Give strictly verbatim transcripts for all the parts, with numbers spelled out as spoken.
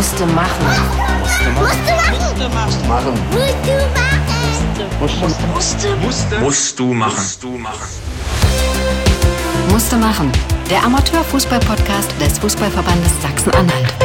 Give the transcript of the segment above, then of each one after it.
Musste machen. Musste machen. Musste machen. Musste machen. Musste. Musste. Musst du machen. Musst du machen. Musste machen. Der Amateurfußball-Podcast des Fußballverbandes Sachsen-Anhalt.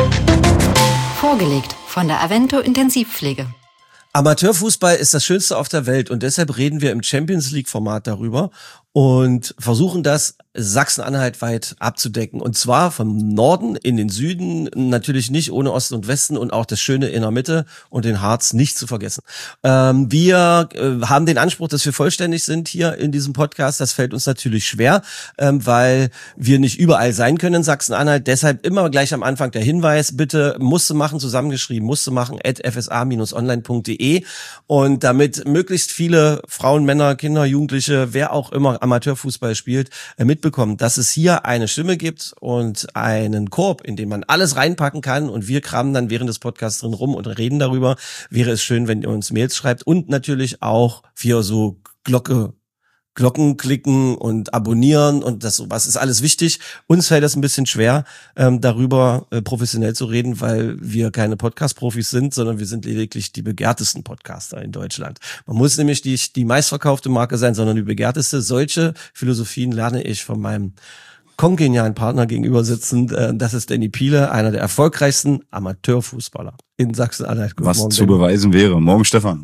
Vorgelegt von der Avento Intensivpflege. Amateurfußball ist das Schönste auf der Welt und deshalb reden wir im Champions League-Format darüber und versuchen das Sachsen-Anhalt weit abzudecken. Und zwar vom Norden in den Süden, natürlich nicht ohne Osten und Westen und auch das Schöne in der Mitte und den Harz nicht zu vergessen. Ähm, wir äh, haben den Anspruch, dass wir vollständig sind hier in diesem Podcast. Das fällt uns natürlich schwer, ähm, weil wir nicht überall sein können in Sachsen-Anhalt. Deshalb immer gleich am Anfang der Hinweis, bitte musste machen, zusammengeschrieben, musste machen, at f s a dash online punkt d e. Und damit möglichst viele Frauen, Männer, Kinder, Jugendliche, wer auch immer Amateurfußball spielt, äh, mitbekommen, dass es hier eine Stimme gibt und einen Korb, in den man alles reinpacken kann und wir kramen dann während des Podcasts drin rum und reden darüber. Wäre es schön, wenn ihr uns Mails schreibt und natürlich auch für so Glocke Glocken klicken und abonnieren und das sowas ist alles wichtig. Uns fällt das ein bisschen schwer, ähm, darüber äh, professionell zu reden, weil wir keine Podcast-Profis sind, sondern wir sind lediglich die begehrtesten Podcaster in Deutschland. Man muss nämlich nicht die meistverkaufte Marke sein, sondern die begehrteste. Solche Philosophien lerne ich von meinem kongenialen Partner gegenüber sitzend. Äh, das ist Danny Piele, einer der erfolgreichsten Amateurfußballer in Sachsen-Anhalt. Was Morgen, zu Danny. beweisen wäre. Morgen, Stefan.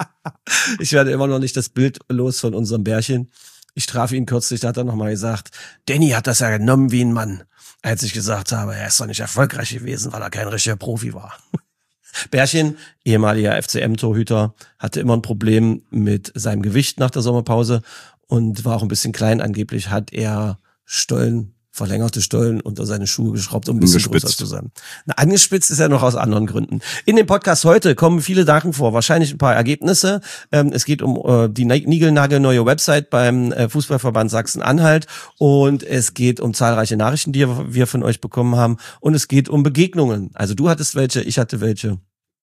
Ich werde immer noch nicht das Bild los von unserem Bärchen. Ich traf ihn kürzlich, da hat er nochmal gesagt, Danny hat das ja genommen wie ein Mann, als ich gesagt habe, er ist doch nicht erfolgreich gewesen, weil er kein richtiger Profi war. Bärchen, ehemaliger F C M-Torhüter, hatte immer ein Problem mit seinem Gewicht nach der Sommerpause und war auch ein bisschen klein. Angeblich hat er Stollen, verlängerte Stollen unter seine Schuhe geschraubt, um ein bisschen größer zu sein. Na, angespitzt ist er noch aus anderen Gründen. In dem Podcast heute kommen viele Sachen vor, wahrscheinlich ein paar Ergebnisse. Ähm, es geht um äh, die niegelnagelneue Website beim äh, Fußballverband Sachsen-Anhalt und es geht um zahlreiche Nachrichten, die wir von euch bekommen haben und es geht um Begegnungen. Also du hattest welche, ich hatte welche.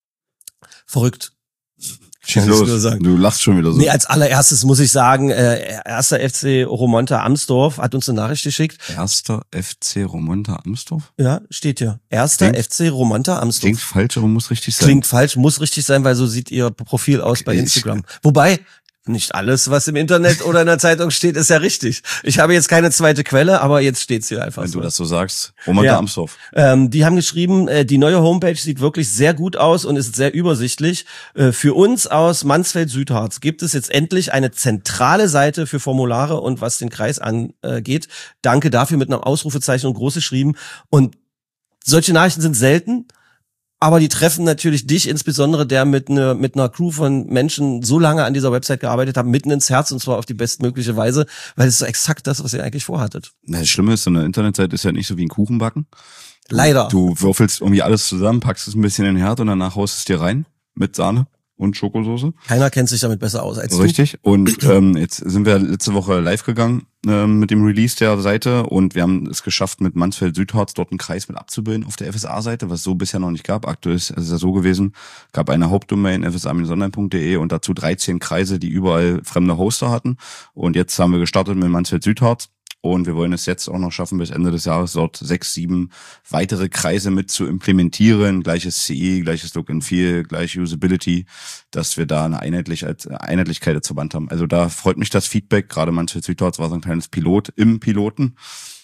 Verrückt. Schieß los. Du lachst schon wieder so. Nee, als allererstes muss ich sagen, äh, erster F C Romonta Amsdorf hat uns eine Nachricht geschickt. Erster F C Romonta Amsdorf? Ja, steht hier. Erster Klingt, F C Romonta Amsdorf. Klingt falsch, aber muss richtig sein. Klingt falsch, muss richtig sein, weil so sieht ihr Profil aus okay, bei Instagram. Wobei, nicht alles, was im Internet oder in der Zeitung steht, ist ja richtig. Ich habe jetzt keine zweite Quelle, aber jetzt steht's hier einfach Wenn so. du das so sagst. Romonta ja. Amsdorf. Ähm, die haben geschrieben, äh, die neue Homepage sieht wirklich sehr gut aus und ist sehr übersichtlich. Äh, für uns aus Mansfeld-Südharz gibt es jetzt endlich eine zentrale Seite für Formulare und was den Kreis angeht. Danke dafür mit einem Ausrufezeichen und groß geschrieben. Und solche Nachrichten sind selten. Aber die treffen natürlich dich, insbesondere der mit einer mit einer Crew von Menschen so lange an dieser Website gearbeitet haben, mitten ins Herz und zwar auf die bestmögliche Weise, weil es ist so exakt das, was ihr eigentlich vorhattet. Na, das Schlimme ist, so eine Internetseite ist ja nicht so wie ein Kuchenbacken. Leider. Du würfelst irgendwie alles zusammen, packst es ein bisschen in den Herd und danach haust es dir rein mit Sahne und Schokosoße. Keiner kennt sich damit besser aus als Richtig. Du. Und ähm, jetzt sind wir letzte Woche live gegangen ähm, mit dem Release der Seite und wir haben es geschafft, mit Mansfeld-Südharz dort einen Kreis mit abzubilden auf der F S A-Seite, was es so bisher noch nicht gab. Aktuell ist es ja so gewesen, gab eine Hauptdomain f s a dash online punkt d e und dazu dreizehn Kreise, die überall fremde Hoster hatten. Und jetzt haben wir gestartet mit Mansfeld-Südharz. Und wir wollen es jetzt auch noch schaffen, bis Ende des Jahres dort sechs, sieben weitere Kreise mit zu implementieren. Gleiches C E, gleiches Look and Feel, gleiche Usability, dass wir da eine Einheitlichkeit, Einheitlichkeit dazu Band haben. Also da freut mich das Feedback. Gerade Mansfeld Südharz war so ein kleines Pilot im Piloten.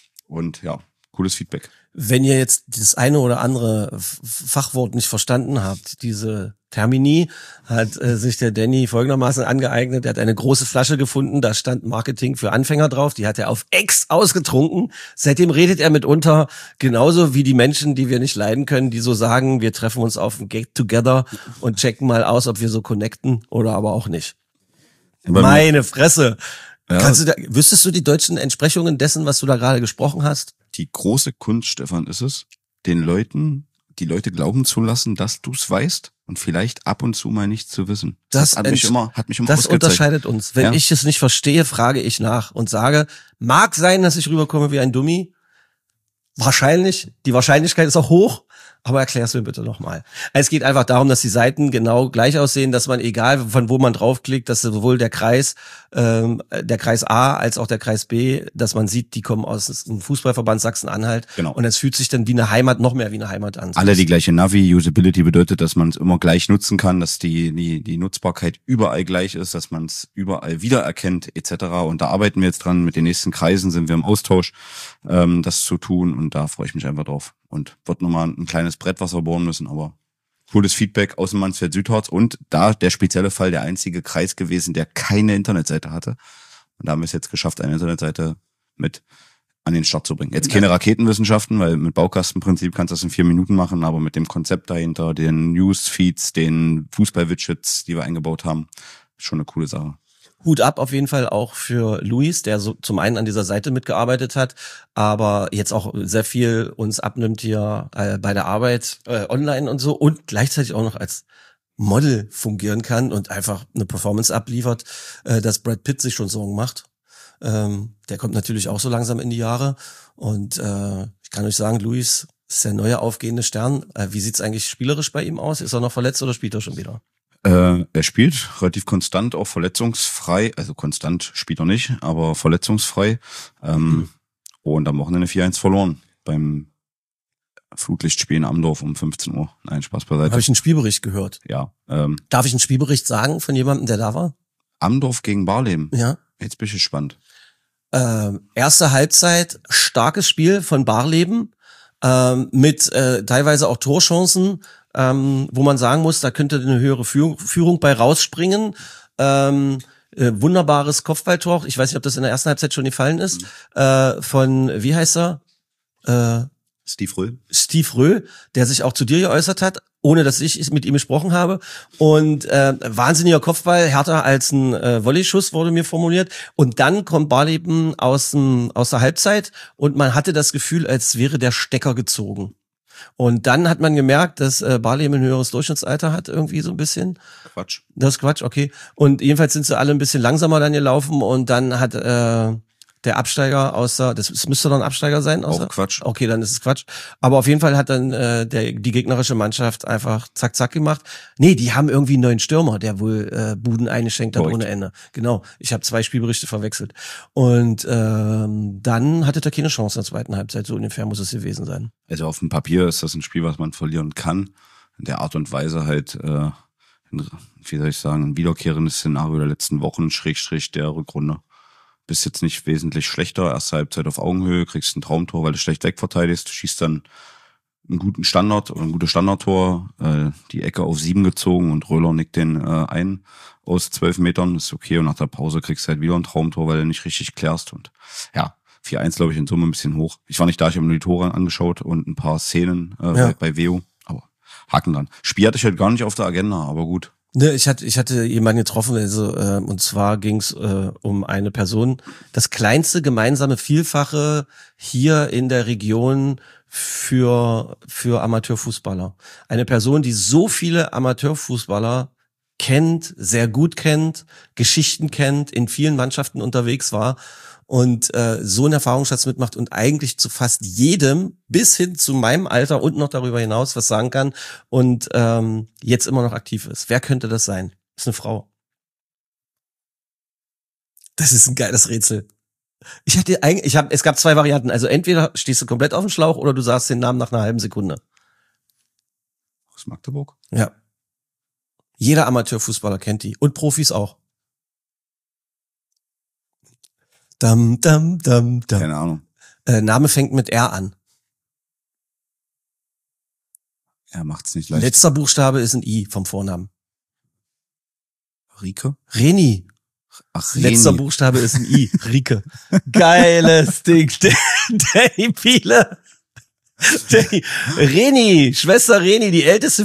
Und ja, cooles Feedback. Wenn ihr jetzt das eine oder andere Fachwort nicht verstanden habt, diese Termini, hat äh, sich der Danny folgendermaßen angeeignet. Er hat eine große Flasche gefunden, da stand Marketing für Anfänger drauf. Die hat er auf Ex ausgetrunken. Seitdem redet er mitunter genauso wie die Menschen, die wir nicht leiden können, die so sagen, wir treffen uns auf ein Get-Together und checken mal aus, ob wir so connecten oder aber auch nicht. Aber meine Fresse. Ja. Kannst du da, wüsstest du die deutschen Entsprechungen dessen, was du da gerade gesprochen hast? Die große Kunst, Stefan, ist es, den Leuten, die Leute glauben zu lassen, dass du es weißt und vielleicht ab und zu mal nicht zu wissen. Das, das hat mich immer, hat mich immer das ausgezeichnet. Unterscheidet uns. Wenn ja. ich es nicht verstehe, frage ich nach und sage, mag sein, dass ich rüberkomme wie ein Dummi. Wahrscheinlich. Die Wahrscheinlichkeit ist auch hoch. Aber erklär's mir bitte nochmal. Es geht einfach darum, dass die Seiten genau gleich aussehen, dass man, egal von wo man draufklickt, dass sowohl der Kreis, ähm, der Kreis A als auch der Kreis B, dass man sieht, die kommen aus dem Fußballverband Sachsen-Anhalt. Genau. Und es fühlt sich dann wie eine Heimat, noch mehr wie eine Heimat an. Alle die gleiche Navi. Usability bedeutet, dass man es immer gleich nutzen kann, dass die, die, die Nutzbarkeit überall gleich ist, dass man es überall wiedererkennt, et cetera. Und da arbeiten wir jetzt dran. Mit den nächsten Kreisen sind wir im Austausch, ähm, das zu tun. Und da freue ich mich einfach drauf. Und wird nochmal ein kleines Brett, was wir bohren müssen, aber cooles Feedback aus dem Mansfeld-Südharz. Und da der spezielle Fall, der einzige Kreis gewesen, der keine Internetseite hatte. Und da haben wir es jetzt geschafft, eine Internetseite mit an den Start zu bringen. Jetzt keine Raketenwissenschaften, weil mit Baukastenprinzip kannst du das in vier Minuten machen, aber mit dem Konzept dahinter, den Newsfeeds, den Fußball-Widgets, die wir eingebaut haben, schon eine coole Sache. Hut ab auf jeden Fall auch für Luis, der so zum einen an dieser Seite mitgearbeitet hat, aber jetzt auch sehr viel uns abnimmt hier äh, bei der Arbeit äh, online und so und gleichzeitig auch noch als Model fungieren kann und einfach eine Performance abliefert, äh, dass Brad Pitt sich schon Sorgen macht. Ähm, der kommt natürlich auch so langsam in die Jahre und äh, ich kann euch sagen, Luis ist der neue aufgehende Stern. Äh, wie sieht's eigentlich spielerisch bei ihm aus? Ist er noch verletzt oder spielt er schon wieder? Äh, er spielt relativ konstant, auch verletzungsfrei. Also konstant spielt er nicht, aber verletzungsfrei. Ähm, mhm. Und am Wochenende vier eins verloren beim Flutlichtspiel in Amdorf um fünfzehn Uhr. Nein, Spaß beiseite. Habe ich einen Spielbericht gehört? Ja. Ähm, Darf ich einen Spielbericht sagen von jemandem, der da war? Amdorf gegen Barleben. Ja. Jetzt bin ich gespannt. Ähm, erste Halbzeit, starkes Spiel von Barleben, ähm, mit äh, teilweise auch Torchancen, ähm, wo man sagen muss, da könnte eine höhere Führung, Führung bei rausspringen. Ähm, äh, wunderbares Kopfballtor, ich weiß nicht, ob das in der ersten Halbzeit schon gefallen ist, mhm. äh, von, wie heißt er? Äh, Steve Röhl. Steve Röhl, der sich auch zu dir geäußert hat, ohne dass ich mit ihm gesprochen habe. Und äh, wahnsinniger Kopfball, härter als ein äh, Volleyschuss, wurde mir formuliert. Und dann kommt Barleben aus, dem, aus der Halbzeit und man hatte das Gefühl, als wäre der Stecker gezogen. Und dann hat man gemerkt, dass äh, Barleben ein höheres Durchschnittsalter hat, irgendwie so ein bisschen. Quatsch. Das ist Quatsch, okay. Und jedenfalls sind sie alle ein bisschen langsamer dann gelaufen und dann hat äh, der Absteiger außer, das, das müsste doch ein Absteiger sein, außer? Auch Quatsch. Okay, dann ist es Quatsch. Aber auf jeden Fall hat dann äh, der die gegnerische Mannschaft einfach zack, zack gemacht. Nee, die haben irgendwie einen neuen Stürmer, der wohl äh, Buden eingeschenkt hat ohne Ende. Genau, ich habe zwei Spielberichte verwechselt. Und ähm, dann hatte er keine Chance in der zweiten Halbzeit, so ungefähr muss es gewesen sein. Also auf dem Papier ist das ein Spiel, was man verlieren kann. In der Art und Weise halt, äh, wie soll ich sagen, ein wiederkehrendes Szenario der letzten Wochen, Schrägstrich der Rückrunde. Bist jetzt nicht wesentlich schlechter, erste Halbzeit auf Augenhöhe, kriegst ein Traumtor, weil du schlecht wegverteidigst, schießt dann einen guten Standard oder ein gutes Standardtor, äh, die Ecke auf sieben gezogen und Röhler nickt den äh, ein aus zwölf Metern, ist okay, und nach der Pause kriegst du halt wieder ein Traumtor, weil du nicht richtig klärst und ja, vier eins glaube ich in Summe ein bisschen hoch. Ich war nicht da, ich habe mir die Tore angeschaut und ein paar Szenen äh, ja. bei, bei Veo, aber Haken dran. Spiel hatte ich halt gar nicht auf der Agenda, aber gut. Ne, ich hatte, ich hatte jemanden getroffen, also, äh, und zwar ging es äh, um eine Person, das kleinste gemeinsame Vielfache hier in der Region für für Amateurfußballer. Eine Person, die so viele Amateurfußballer kennt, sehr gut kennt, Geschichten kennt, in vielen Mannschaften unterwegs war und äh, so einen Erfahrungsschatz mitmacht und eigentlich zu fast jedem bis hin zu meinem Alter und noch darüber hinaus was sagen kann und ähm, jetzt immer noch aktiv ist. Wer könnte das sein? Das ist eine Frau. Das ist ein geiles Rätsel. Ich hatte eigentlich, ich habe, es gab zwei Varianten. Also entweder stehst du komplett auf dem Schlauch oder du sagst den Namen nach einer halben Sekunde. Aus Magdeburg? Ja. Jeder Amateurfußballer kennt die und Profis auch. Dam, dam, dam, dam. Keine Ahnung. Äh, Name fängt mit R an. Er macht's nicht leicht. Letzter Buchstabe ist ein I vom Vornamen. Rike? Reni. Ach, Reni. Letzter Buchstabe ist ein I. Rike. Geiles Ding. Danny Piele. Danny. Reni, Schwester Reni, die älteste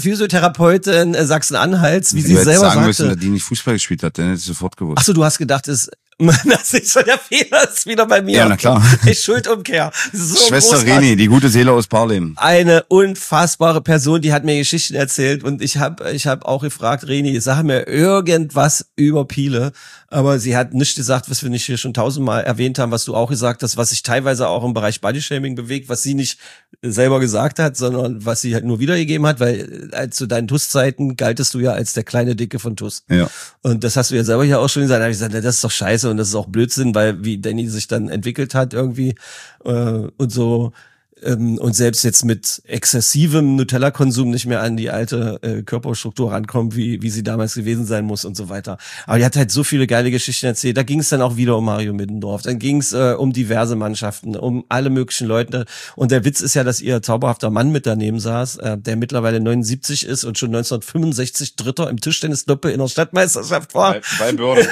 Physiotherapeutin Sachsen-Anhalts, wie sie du selber sagen sagte. müssen, dass die nicht Fußball gespielt hat, dann hätte ich sofort gewusst. Achso, du hast gedacht, es Das ist schon der Fehler, ist wieder bei mir. Ja, na klar. Ich Schuldumkehr. So Schwester großartig. Reni, die gute Seele aus Parlem. Eine unfassbare Person, die hat mir Geschichten erzählt und ich habe ich hab auch gefragt, Reni, sag mir irgendwas über Piele, aber sie hat nichts gesagt, was wir nicht hier schon tausendmal erwähnt haben, was du auch gesagt hast, was sich teilweise auch im Bereich Bodyshaming bewegt, was sie nicht selber gesagt hat, sondern was sie halt nur wiedergegeben hat, weil äh, zu deinen T U S-Zeiten galtest du ja als der kleine Dicke von T U S. Ja. Und das hast du ja selber hier auch schon gesagt. Da habe ich gesagt, das ist doch scheiße und das ist auch Blödsinn, weil wie Danny sich dann entwickelt hat irgendwie äh, und so ähm, und selbst jetzt mit exzessivem Nutella-Konsum nicht mehr an die alte äh, Körperstruktur rankommt, wie wie sie damals gewesen sein muss und so weiter. Aber die hat halt so viele geile Geschichten erzählt. Da ging es dann auch wieder um Mario Middendorf. Dann ging es äh, um diverse Mannschaften, um alle möglichen Leute. Und der Witz ist ja, dass ihr zauberhafter Mann mit daneben saß, äh, der mittlerweile neunundsiebzig ist und schon neunzehnhundertfünfundsechzig Dritter im Tischtennis-Doppel in der Stadtmeisterschaft war. Bei, bei Bürde.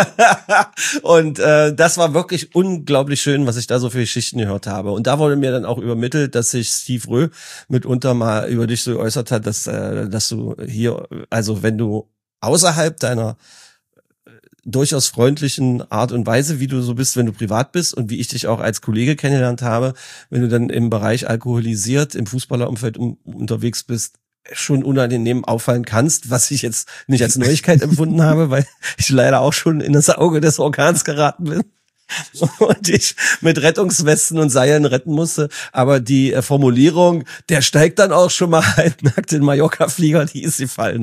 Und äh, das war wirklich unglaublich schön, was ich da so für Geschichten gehört habe. Und da wurde mir dann auch übermittelt, dass sich Steve Rö mitunter mal über dich so geäußert hat, dass äh, dass du hier, also wenn du außerhalb deiner äh, durchaus freundlichen Art und Weise, wie du so bist, wenn du privat bist und wie ich dich auch als Kollege kennengelernt habe, wenn du dann im Bereich alkoholisiert im Fußballerumfeld um, unterwegs bist, schon unangenehm auffallen kannst, was ich jetzt nicht als Neuigkeit empfunden habe, weil ich leider auch schon in das Auge des Orkans geraten bin und ich mit Rettungswesten und Seilen retten musste. Aber die äh, Formulierung, der steigt dann auch schon mal halbnackt in Mallorca-Flieger, die ist gefallen.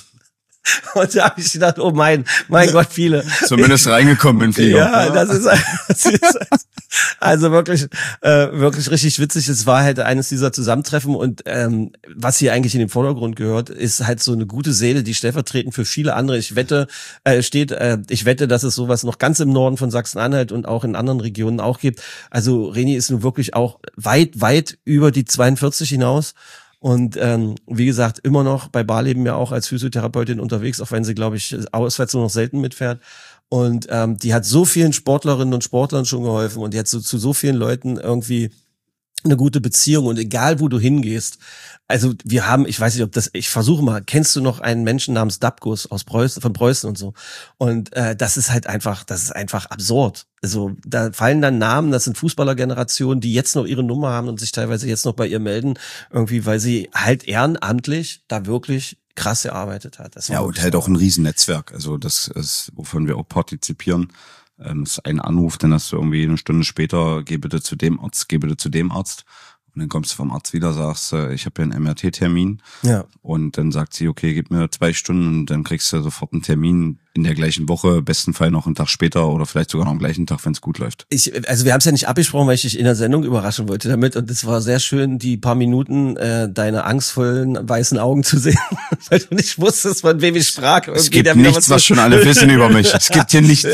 Und da habe ich gedacht, oh mein, mein Gott, viele. Zumindest reingekommen in Flieger. Ja, das ist, das ist also wirklich, äh, wirklich richtig witzig. Es war halt eines dieser Zusammentreffen und ähm, was hier eigentlich in den Vordergrund gehört, ist halt so eine gute Seele, die stellvertretend für viele andere. Ich wette, äh, steht, äh, ich wette, dass es sowas noch ganz im Norden von Sachsen-Anhalt und auch in anderen Regionen auch gibt. Also Reni ist nun wirklich auch weit, weit über die zweiundvierzig hinaus. Und ähm, wie gesagt, immer noch bei Barleben ja auch als Physiotherapeutin unterwegs, auch wenn sie, glaube ich, auswärts nur noch selten mitfährt. Und ähm, die hat so vielen Sportlerinnen und Sportlern schon geholfen und die hat so, zu so vielen Leuten irgendwie eine gute Beziehung. Und egal, wo du hingehst, also wir haben, ich weiß nicht, ob das, ich versuche mal, kennst du noch einen Menschen namens Dabkus aus Preußen, von Preußen und so? Und äh, das ist halt einfach, das ist einfach absurd. Also da fallen dann Namen, das sind Fußballergenerationen, die jetzt noch ihre Nummer haben und sich teilweise jetzt noch bei ihr melden, irgendwie, weil sie halt ehrenamtlich da wirklich krass gearbeitet hat. Das war ja, und halt auch ein Riesennetzwerk. Also das ist, wovon wir auch partizipieren. Ähm, das ist ein Anruf, dann hast du irgendwie eine Stunde später, geh bitte zu dem Arzt, geh bitte zu dem Arzt. Und dann kommst du vom Arzt wieder, sagst, äh, ich habe ja einen M R T-Termin. Ja. Und dann sagt sie, okay, gib mir zwei Stunden und dann kriegst du sofort einen Termin in der gleichen Woche, besten Fall noch einen Tag später oder vielleicht sogar noch am gleichen Tag, wenn es gut läuft. Ich, also wir haben es ja nicht abgesprochen, weil ich dich in der Sendung überraschen wollte damit und es war sehr schön, die paar Minuten äh, deine angstvollen weißen Augen zu sehen, weil du nicht wusstest, von wem ich sprach. Irgendwie es gibt der nichts, was, was schon alle wissen über mich. Es gibt hier nichts.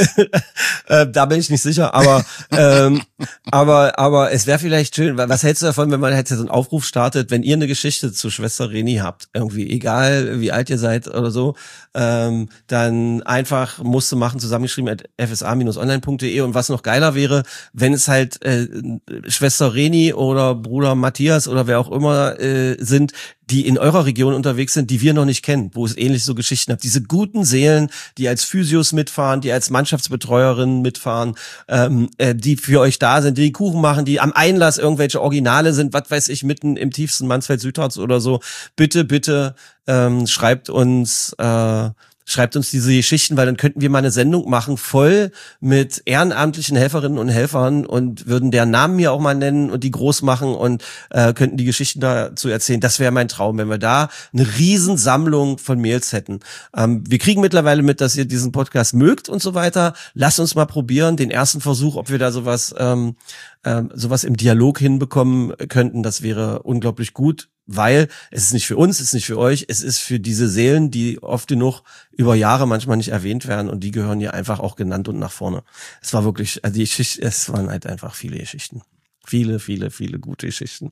äh, da bin ich nicht sicher, aber ähm, aber aber es wäre vielleicht schön, was hältst du davon, wenn man jetzt so einen Aufruf startet, wenn ihr eine Geschichte zu Schwester Reni habt, irgendwie, egal wie alt ihr seid oder so, ähm, dann einfach musste machen, zusammengeschrieben at f s a online punkt d e und was noch geiler wäre, wenn es halt äh, Schwester Reni oder Bruder Matthias oder wer auch immer äh, sind, die in eurer Region unterwegs sind, die wir noch nicht kennen, wo es ähnlich so Geschichten habt. Diese guten Seelen, die als Physios mitfahren, die als Mannschaftsbetreuerinnen mitfahren, ähm, äh, die für euch da sind, die Kuchen machen, die am Einlass irgendwelche Originale sind, was weiß ich, mitten im tiefsten Mansfeld-Südharz oder so. Bitte, bitte ähm, schreibt uns äh, Schreibt uns diese Geschichten, weil dann könnten wir mal eine Sendung machen, voll mit ehrenamtlichen Helferinnen und Helfern und würden deren Namen hier auch mal nennen und die groß machen und äh, könnten die Geschichten dazu erzählen. Das wäre mein Traum, wenn wir da eine Riesensammlung von Mails hätten. Ähm, wir kriegen mittlerweile mit, dass ihr diesen Podcast mögt und so weiter. Lasst uns mal probieren, den ersten Versuch, ob wir da sowas, ähm, ähm, sowas im Dialog hinbekommen könnten. Das wäre unglaublich gut. Weil es ist nicht für uns, es ist nicht für euch, es ist für diese Seelen, die oft genug über Jahre manchmal nicht erwähnt werden und die gehören hier einfach auch genannt und nach vorne. Es war wirklich, also die Geschichte, es waren halt einfach viele Geschichten. Viele, viele, viele gute Geschichten.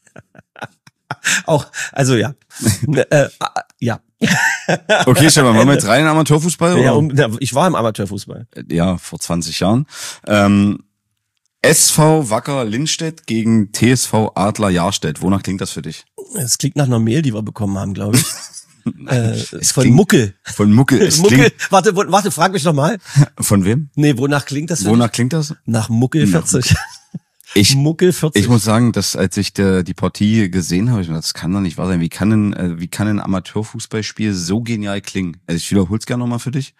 Auch, also ja. äh, ja. Okay, Stefan, waren wir jetzt rein in Amateurfußball? Ja, oder? um, ich war im Amateurfußball. Ja, vor zwanzig Jahren. Ähm, S V Wacker Lindstedt gegen T S V Adler Jahrstedt. Wonach klingt das für dich? Es klingt nach einer Mail, die wir bekommen haben, glaube ich. Äh, Es von klingt- Muckel. Von Muckel. Es Muckel. klingt, Warte, wo, warte, frag mich noch mal. von wem? Nee, wonach klingt das? denn? Wonach klingt das? Nach Muckel Nach vierzig. Ich, Muckel vierzig. ich muss sagen, dass als ich de, die Partie gesehen habe, ich mir gedacht, das kann doch nicht wahr sein. Wie kann ein, äh, wie kann ein Amateurfußballspiel so genial klingen? Also ich wiederhole es gerne nochmal für dich.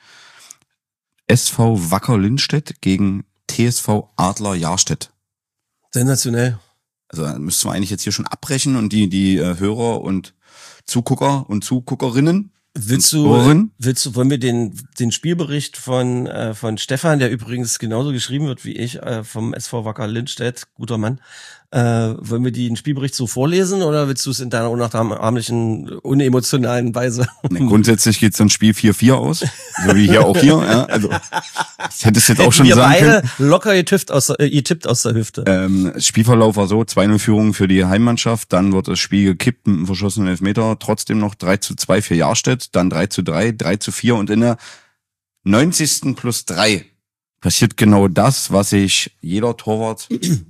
S V Wacker Lindstedt gegen T S V Adler Jahrstedt. Sensationell. Also da müssten wir eigentlich jetzt hier schon abbrechen und die die äh, Hörer und Zugucker und Zuguckerinnen. Willst und du, Hörerinnen. willst du, wollen wir den, den Spielbericht von, äh, von Stefan, der übrigens genauso geschrieben wird wie ich, äh, vom S V Wacker Lindstedt, guter Mann, äh, wollen wir den Spielbericht so vorlesen oder willst du es in deiner unnachahmlichen, unemotionalen Weise? Ne, grundsätzlich geht so ein Spiel vier vier aus, so wie hier auch hier. Ja, also das hättest du jetzt auch schon wir sagen beide können. locker getippt aus, der- äh, getippt aus der Hüfte. Ähm, Spielverlauf war so, zwei null Führung für die Heimmannschaft, dann wird das Spiel gekippt mit einem verschossenen Elfmeter, trotzdem noch drei zu zwei für Jahrstedt, dann drei zu drei, drei zu vier und in der neunzigsten plus drei passiert genau das, was sich jeder Torwart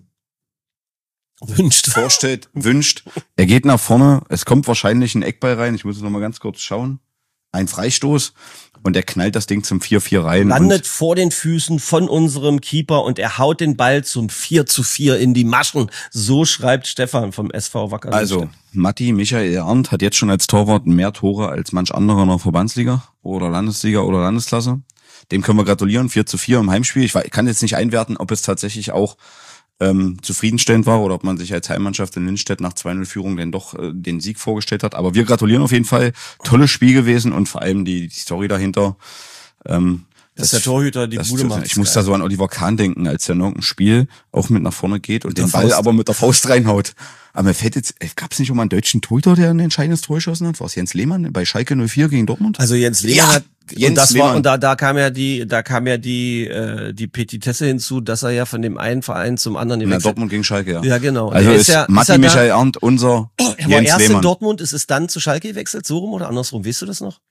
Wünscht. vorstellt, wünscht. Er geht nach vorne, es kommt wahrscheinlich ein Eckball rein, ich muss jetzt noch mal ganz kurz schauen, ein Freistoß und er knallt das Ding zum vier vier rein. Landet vor den Füßen von unserem Keeper und er haut den Ball zum vier zu vier in die Maschen. So schreibt Stefan vom S V Wacker. Also, Matti Michael Arndt hat jetzt schon als Torwart mehr Tore als manch anderer in der Verbandsliga oder Landesliga oder Landesklasse. Dem können wir gratulieren, vier zu vier im Heimspiel. Ich kann jetzt nicht einwerten, ob es tatsächlich auch ähm, zufriedenstellend war oder ob man sich als Heimmannschaft in Lindstedt nach zwei null Führung denn doch äh, den Sieg vorgestellt hat. Aber wir gratulieren auf jeden Fall. Tolles Spiel gewesen und vor allem die, die Story dahinter. Ähm, Dass der Torhüter die das, Bude macht. Ich muss da so an Oliver Kahn denken, als er in irgendeinem Spiel auch mit nach vorne geht und der den Ball Faust. aber mit der Faust reinhaut. Aber mir fällt jetzt, gab es nicht schon mal einen deutschen Torhüter, der ein entscheidendes Tor geschossen hat? War es Jens Lehmann bei Schalke null vier gegen Dortmund? Also Jens Lehmann Ja, hat Jens und das Lehmann. war und da da kam ja die da kam ja die äh, die Petitesse hinzu, dass er ja von dem einen Verein zum anderen Na, gewechselt. Dortmund gegen Schalke, ja. Ja, genau. Also Er ist, ist ja- ist Matti er da- Michael Arndt unser Er war Jens erst in Lehmann. Dortmund, ist es dann zu Schalke gewechselt, so rum oder andersrum? Weißt du das noch?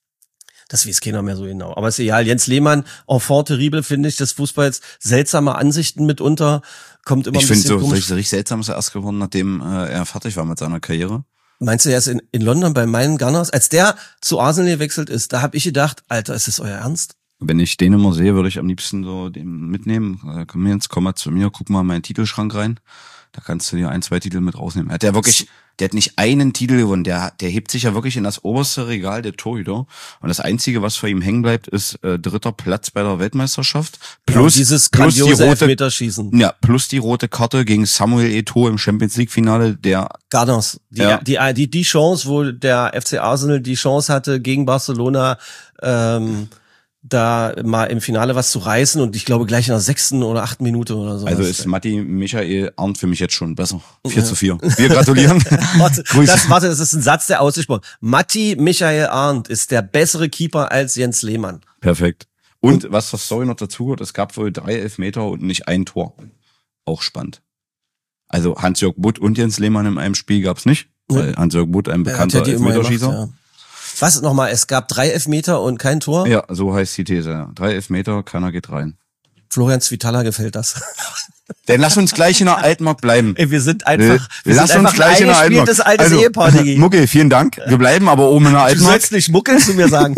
Das weiß keiner mehr so genau. Aber ist egal. Jens Lehmann, enfant terrible, finde ich, des Fußballs seltsame Ansichten mitunter, kommt immer Ich ein finde bisschen so komisch. richtig, richtig seltsam ist er erst geworden, nachdem äh, er fertig war mit seiner Karriere. Meinst du, er ist in, in London bei meinen Gunners? Als der zu Arsenal gewechselt ist, da habe ich gedacht, Alter, ist das euer Ernst? Wenn ich den immer sehe, würde ich am liebsten so den mitnehmen. Äh, komm Jens, komm mal zu mir, guck mal in meinen Titelschrank rein. Da kannst du dir ein, zwei Titel mit rausnehmen. Er hat ja wirklich, der hat nicht einen Titel gewonnen. Der, der hebt sich ja wirklich in das oberste Regal der Torhüter. Und das Einzige, was für ihm hängen bleibt, ist äh, dritter Platz bei der Weltmeisterschaft. Plus, Ja, dieses plus die grandiose rote, Elfmeterschießen. ja, plus die rote Karte gegen Samuel Eto'o im Champions League Finale, der Gunners. Die, Ja. die, die, die Chance, wo der F C Arsenal die Chance hatte, gegen Barcelona ähm, da mal im Finale was zu reißen und ich glaube gleich in der sechsten oder achten Minute oder so. also ist Matti Michael Arndt für mich jetzt schon besser. vier zu vier. Wir gratulieren. warte, Grüße. das, warte, das ist ein Satz, der ausgesprochen. Matti Michael Arndt ist der bessere Keeper als Jens Lehmann. Perfekt. Und was zur Story noch dazu gehört, es gab wohl drei Elfmeter und nicht ein Tor. Auch spannend. Also Hans-Jörg Butt und Jens Lehmann in einem Spiel gab's nicht, weil Hans-Jörg Butt ein Er hat bekannter ja die immer Elfmeterschießer. gemacht, ja. Was nochmal? Es gab drei Elfmeter und kein Tor. Ja, so heißt die These. Ja. Drei Elfmeter, keiner geht rein. Florian Svitala gefällt das. Dann lass uns gleich in der Altmark bleiben. Ey, wir sind Wir, einfach, wir lass sind uns einfach gleich in der Altmark. eingespieltes altes Also, Ehepaar, Digi. Mucki, vielen Dank. Wir bleiben aber oben in der Du Altmark. sollst nicht muckeln zu mir sagen.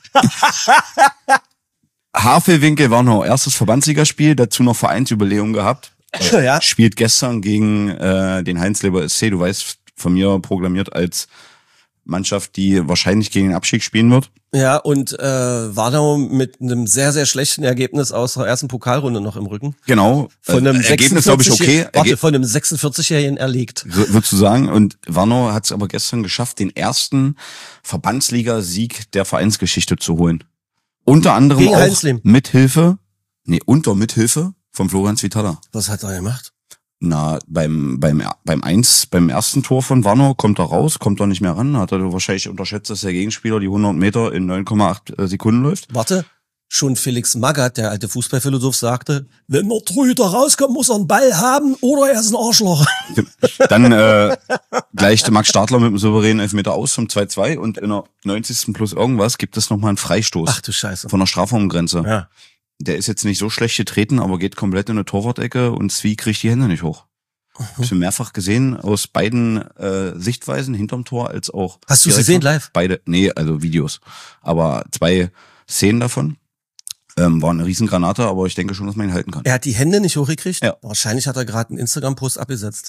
Havelwinkel war noch erstes Verbandsligaspiel, dazu noch Vereinsjubiläum gehabt. ja. Spielt gestern gegen äh, den Heinzleber S C, du weißt, von mir proklamiert als Mannschaft, die wahrscheinlich gegen den Abstieg spielen wird. Ja, und äh, Warnau mit einem sehr, sehr schlechten Ergebnis aus der ersten Pokalrunde noch im Rücken. Genau. Von einem äh, Ergebnis, glaube ich, okay. Warte, Erge- von einem sechsundvierzigjährigen erlegt. w- Würdest du sagen. Und Warnow hat es aber gestern geschafft, den ersten Verbandsliga-Sieg der Vereinsgeschichte zu holen. Unter anderem Gegen auch Heinslehm. Mithilfe, nee, unter Mithilfe von Florian Svitala. Was hat er gemacht? Na, beim, beim, beim eins, beim ersten Tor von Warnow kommt er raus, kommt er nicht mehr ran, hat er wahrscheinlich unterschätzt, dass der Gegenspieler die hundert Meter in neun Komma acht Sekunden läuft. Warte, schon Felix Magath, der alte Fußballphilosoph, sagte, wenn der Torhüter rauskommt, muss er einen Ball haben oder er ist ein Arschloch. Dann äh, gleicht Max Stadler mit dem souveränen Elfmeter aus zum zwei zwei und in der neunzigsten plus irgendwas gibt es nochmal einen Freistoß Ach du Scheiße. von der Strafraumgrenze. Ja. Der ist jetzt nicht so schlecht getreten, aber geht komplett in eine Torwart-Ecke und Zwie kriegt die Hände nicht hoch. Hab's schon mehrfach gesehen, aus beiden äh, Sichtweisen, hinterm Tor als auch. Hast du es gesehen live? Beide, nee, also Videos. Aber zwei Szenen davon. Ähm, war eine Riesengranate, aber ich denke schon, dass man ihn halten kann. Er hat die Hände nicht hochgekriegt? Ja. Wahrscheinlich hat er gerade einen Instagram-Post abgesetzt.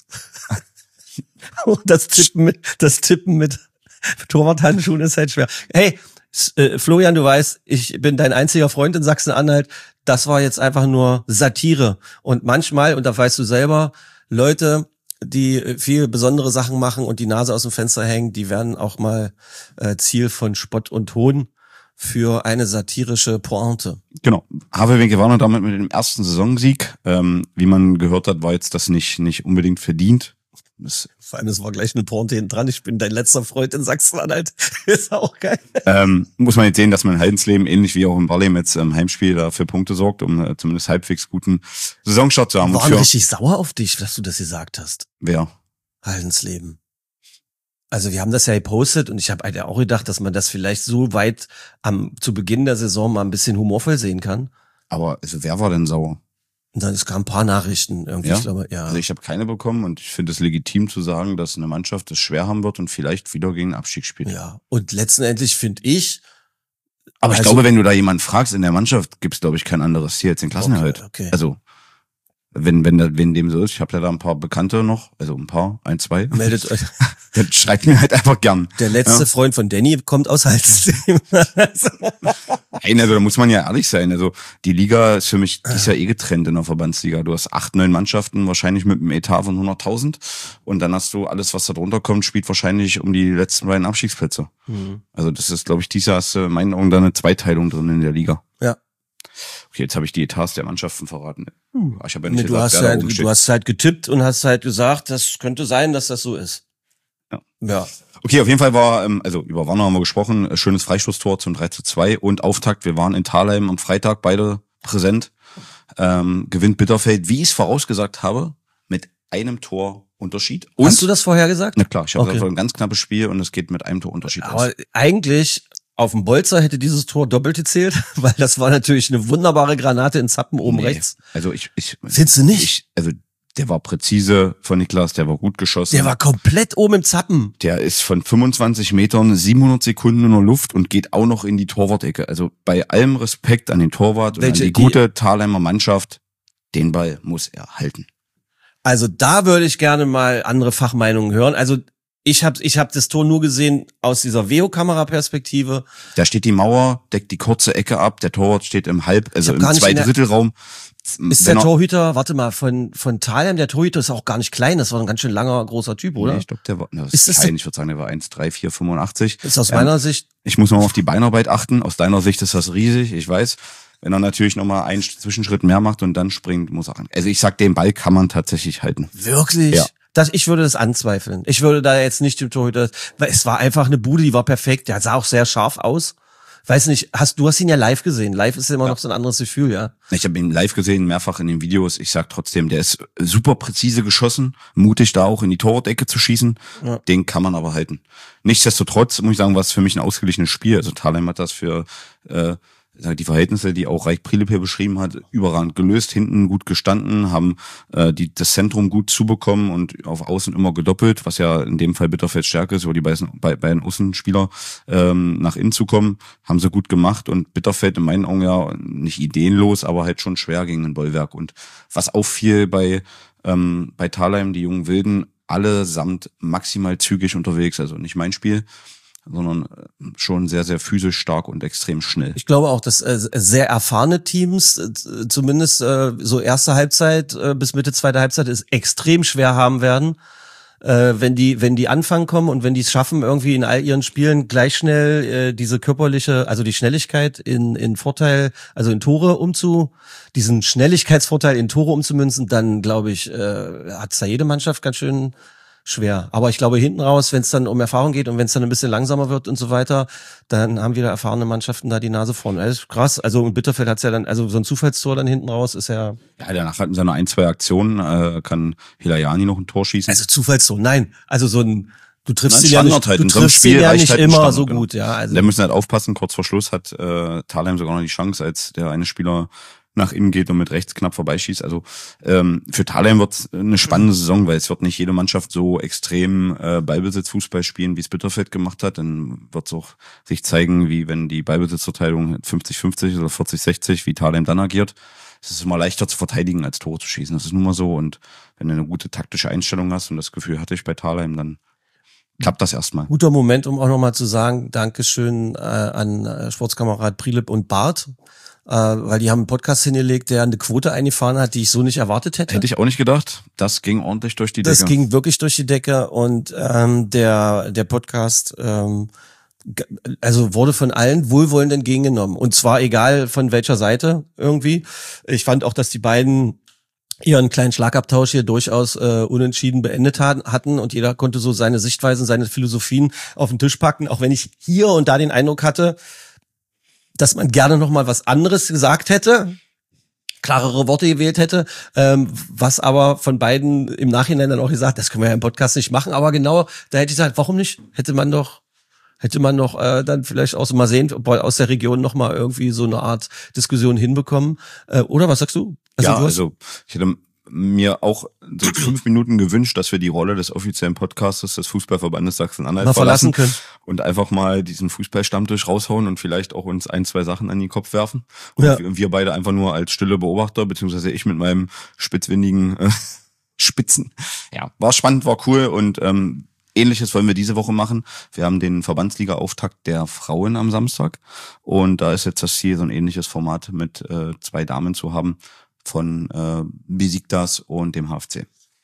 das Tippen mit, das Tippen mit Torwarthandschuhen ist halt schwer. Hey, äh, Florian, du weißt, ich bin dein einziger Freund in Sachsen-Anhalt. Das war jetzt einfach nur Satire. Und manchmal, und da weißt du selber, Leute, die viel besondere Sachen machen und die Nase aus dem Fenster hängen, die werden auch mal äh, Ziel von Spott und Hohn für eine satirische Pointe. Genau. Havelwinkel war noch damit mit dem ersten Saisonsieg. Ähm, wie man gehört hat, war jetzt das nicht nicht unbedingt verdient. Das Vor allem, es war gleich eine Pointe hinten dran. Ich bin dein letzter Freund in Sachsen-Anhalt. Ist auch geil. Ähm, muss man jetzt sehen, dass man in Haldensleben, ähnlich wie auch in Barlem jetzt im Heimspiel, da für Punkte sorgt, um äh, zumindest halbwegs guten Saisonstart zu haben. Wir waren für, richtig sauer auf dich, dass du das gesagt hast. Wer? Haldensleben. Also wir haben das ja gepostet und ich habe halt auch gedacht, dass man das vielleicht so weit am zu Beginn der Saison mal ein bisschen humorvoll sehen kann. Aber also wer war denn sauer? Und dann es kamen ein paar Nachrichten irgendwie, Ja? ich glaube, ja. Also ich habe keine bekommen und ich finde es legitim zu sagen, dass eine Mannschaft es schwer haben wird und vielleicht wieder gegen den Abstieg spielt. Ja, und letztendlich finde ich, Aber ich also- glaube, wenn du da jemanden fragst in der Mannschaft, gibt's glaube ich kein anderes Ziel als den Klassenerhalt. Okay, okay. Also wenn wenn da, wenn dem so ist, ich habe ja da ein paar Bekannte noch, also ein paar, ein, zwei. meldet euch. Dann schreibt mir halt einfach gern. Der letzte Ja. Freund von Danny kommt aus Haldensleben. Nein, also da muss man ja ehrlich sein. Also die Liga ist für mich, die ist ja eh getrennt in der Verbandsliga. Du hast acht, neun Mannschaften, wahrscheinlich mit einem Etat von hunderttausend. Und dann hast du alles, was da drunter kommt, spielt wahrscheinlich um die letzten beiden Abstiegsplätze. Mhm. Also das ist, glaube ich, dieses Jahr hast du in meinen Augen da eine Zweiteilung drin in der Liga. Ja. Okay, jetzt habe ich die Etats der Mannschaften verraten. Ich habe ja nicht Nee, du, gesagt, hast wer da halt, oben steht. du hast halt getippt und hast halt gesagt, das könnte sein, dass das so ist. Ja. Ja. Okay, auf jeden Fall war, ähm, also über Warner haben wir gesprochen, äh, schönes Freistoßtor zum drei zu zwei und Auftakt. Wir waren in Thalheim am Freitag beide präsent. Ähm, gewinnt Bitterfeld, wie ich es vorausgesagt habe, mit einem Tor Unterschied. Und, Hast du das vorher gesagt? na klar, ich habe Okay. gesagt, ein ganz knappes Spiel und es geht mit einem Tor Unterschied aus. Aber eigentlich auf dem Bolzer hätte dieses Tor doppelt gezählt, weil das war natürlich eine wunderbare Granate in Zappen oben Nee, rechts. Also ich, ich, Findest du nicht? Ich, also der war präzise von Niklas, der war gut geschossen. Der war komplett oben im Zappen. Der ist von fünfundzwanzig Metern siebenhundert Sekunden in der Luft und geht auch noch in die Torwart-Ecke. Also bei allem Respekt an den Torwart und Welche- an die die- gute Thalheimer Mannschaft, den Ball muss er halten. Also da würde ich gerne mal andere Fachmeinungen hören. Also ich habe ich hab das Tor nur gesehen aus dieser Veo-Kamera-Perspektive. Da steht die Mauer, deckt die kurze Ecke ab, der Torwart steht im Halb, also hab im gar nicht in der- Zweidrittelraum. Ist Wenn der er- Torhüter, warte mal, von von Thalheim, der Torhüter ist auch gar nicht klein, das war ein ganz schön langer, großer Typ, oder? Nee, ich glaube, der war, na, das Ist ist das klein, der- ich würde sagen, der war eins Komma drei vier fünfundachtzig. Ist aus Ähm, meiner Sicht, Ich muss noch mal auf die Beinarbeit achten. Aus deiner Sicht ist das riesig, ich weiß. Wenn er natürlich noch mal einen Zwischenschritt mehr macht und dann springt, muss er ran. Also ich sag, den Ball kann man tatsächlich halten. wirklich? Ja. Das, ich würde das anzweifeln. Ich würde da jetzt nicht dem Torhüter, weil es war einfach eine Bude, die war perfekt, der sah auch sehr scharf aus. Weiß nicht, hast du hast ihn ja live gesehen. Live ist ja immer Ja. noch so ein anderes Gefühl, ja. Ich habe ihn live gesehen, mehrfach in den Videos. Ich sag trotzdem, der ist super präzise geschossen, mutig da auch in die Torwart-Ecke zu schießen. Ja. Den kann man aber halten. Nichtsdestotrotz muss ich sagen, war es für mich ein ausgeglichenes Spiel. Also Thalheim hat das für äh, die Verhältnisse, die auch Reich Prielip hier beschrieben hat, überragend gelöst, hinten gut gestanden, haben äh, die das Zentrum gut zubekommen und auf Außen immer gedoppelt, was ja in dem Fall Bitterfeld Stärke ist, über die beiden, bei, beiden Außenspieler ähm, nach innen zu kommen, haben sie gut gemacht und Bitterfeld in meinen Augen ja nicht ideenlos, aber halt schon schwer gegen ein Bollwerk. Und was auffiel bei ähm, bei Thalheim, die jungen Wilden, allesamt maximal zügig unterwegs, also nicht mein Spiel, sondern schon sehr, sehr physisch stark und extrem schnell. Ich glaube auch, dass äh, sehr erfahrene Teams, äh, zumindest äh, so erste Halbzeit äh, bis Mitte zweite Halbzeit, es extrem schwer haben werden, äh, wenn die wenn die anfangen kommen und wenn die es schaffen, irgendwie in all ihren Spielen gleich schnell äh, diese körperliche, also die Schnelligkeit in in Vorteil, also in Tore umzu, diesen Schnelligkeitsvorteil in Tore umzumünzen, dann glaube ich, äh, hat's da jede Mannschaft ganz schön schwer. Aber ich glaube, hinten raus, wenn es dann um Erfahrung geht und wenn es dann ein bisschen langsamer wird und so weiter, dann haben wieder erfahrene Mannschaften da die Nase vorn. Das ist krass. Also und Bitterfeld hat's ja dann, also so ein Zufallstor dann hinten raus ist ja. Ja, danach hatten sie noch ein, zwei Aktionen, äh, kann Hilayani noch ein Tor schießen. Also Zufallstor, nein. Also so ein, du triffst Nein, ihn ja nicht, Standard halt. du In so einem triffst Spiel ihn ja reicht nicht halt ein immer Standard, so genau. gut, ja. Also Da müssen halt aufpassen, kurz vor Schluss hat äh, Thalheim sogar noch die Chance, als der eine Spieler nach innen geht und mit rechts knapp vorbeischießt. Also ähm, für Thalheim wird eine spannende Saison, weil es wird nicht jede Mannschaft so extrem äh, Ballbesitz-Fußball spielen, wie es Bitterfeld gemacht hat. Dann wird es auch sich zeigen, wie wenn die Ballbesitzverteilung fünfzig fünfzig oder vierzig sechzig, wie Thalheim dann agiert. Es ist immer leichter zu verteidigen, als Tore zu schießen. Das ist nun mal so. Und wenn du eine gute taktische Einstellung hast, und das Gefühl hatte ich bei Thalheim, dann klappt das erstmal. Guter Moment, um auch nochmal zu sagen, Dankeschön äh, an äh, Sportskamerad Prilip und Bart, äh, weil die haben einen Podcast hingelegt, der eine Quote eingefahren hat, die ich so nicht erwartet hätte. Hätte ich auch nicht gedacht. Das ging ordentlich durch die Das Decke. ging wirklich durch die Decke und ähm, der der Podcast ähm, g- also wurde von allen wohlwollend entgegengenommen. Und zwar egal von welcher Seite irgendwie. Ich fand auch, dass die beiden ihren kleinen Schlagabtausch hier durchaus äh, unentschieden beendet hat, hatten und jeder konnte so seine Sichtweisen, seine Philosophien auf den Tisch packen, auch wenn ich hier und da den Eindruck hatte, dass man gerne noch mal was anderes gesagt hätte, klarere Worte gewählt hätte, ähm, was aber von beiden im Nachhinein dann auch gesagt, das können wir ja im Podcast nicht machen, aber genau, da hätte ich gesagt, warum nicht? Hätte man doch Hätte man noch äh, dann vielleicht auch so mal sehen, ob wir aus der Region noch mal irgendwie so eine Art Diskussion hinbekommen. Äh, oder was sagst du? Also, ja, du hast- also ich hätte mir auch so fünf Minuten gewünscht, dass wir die Rolle des offiziellen Podcasters des Fußballverbandes Sachsen-Anhalt Mal verlassen verlassen können. und einfach mal diesen Fußballstammtisch raushauen und vielleicht auch uns ein, zwei Sachen an den Kopf werfen. Und Ja. wir, wir beide einfach nur als stille Beobachter, beziehungsweise ich mit meinem spitzwindigen äh, Spitzen. Ja, war spannend, war cool und ähm, Ähnliches wollen wir diese Woche machen. Wir haben den Verbandsliga-Auftakt der Frauen am Samstag und da ist jetzt das Ziel, so ein ähnliches Format mit äh, zwei Damen zu haben von äh, Besiktas und dem H F C.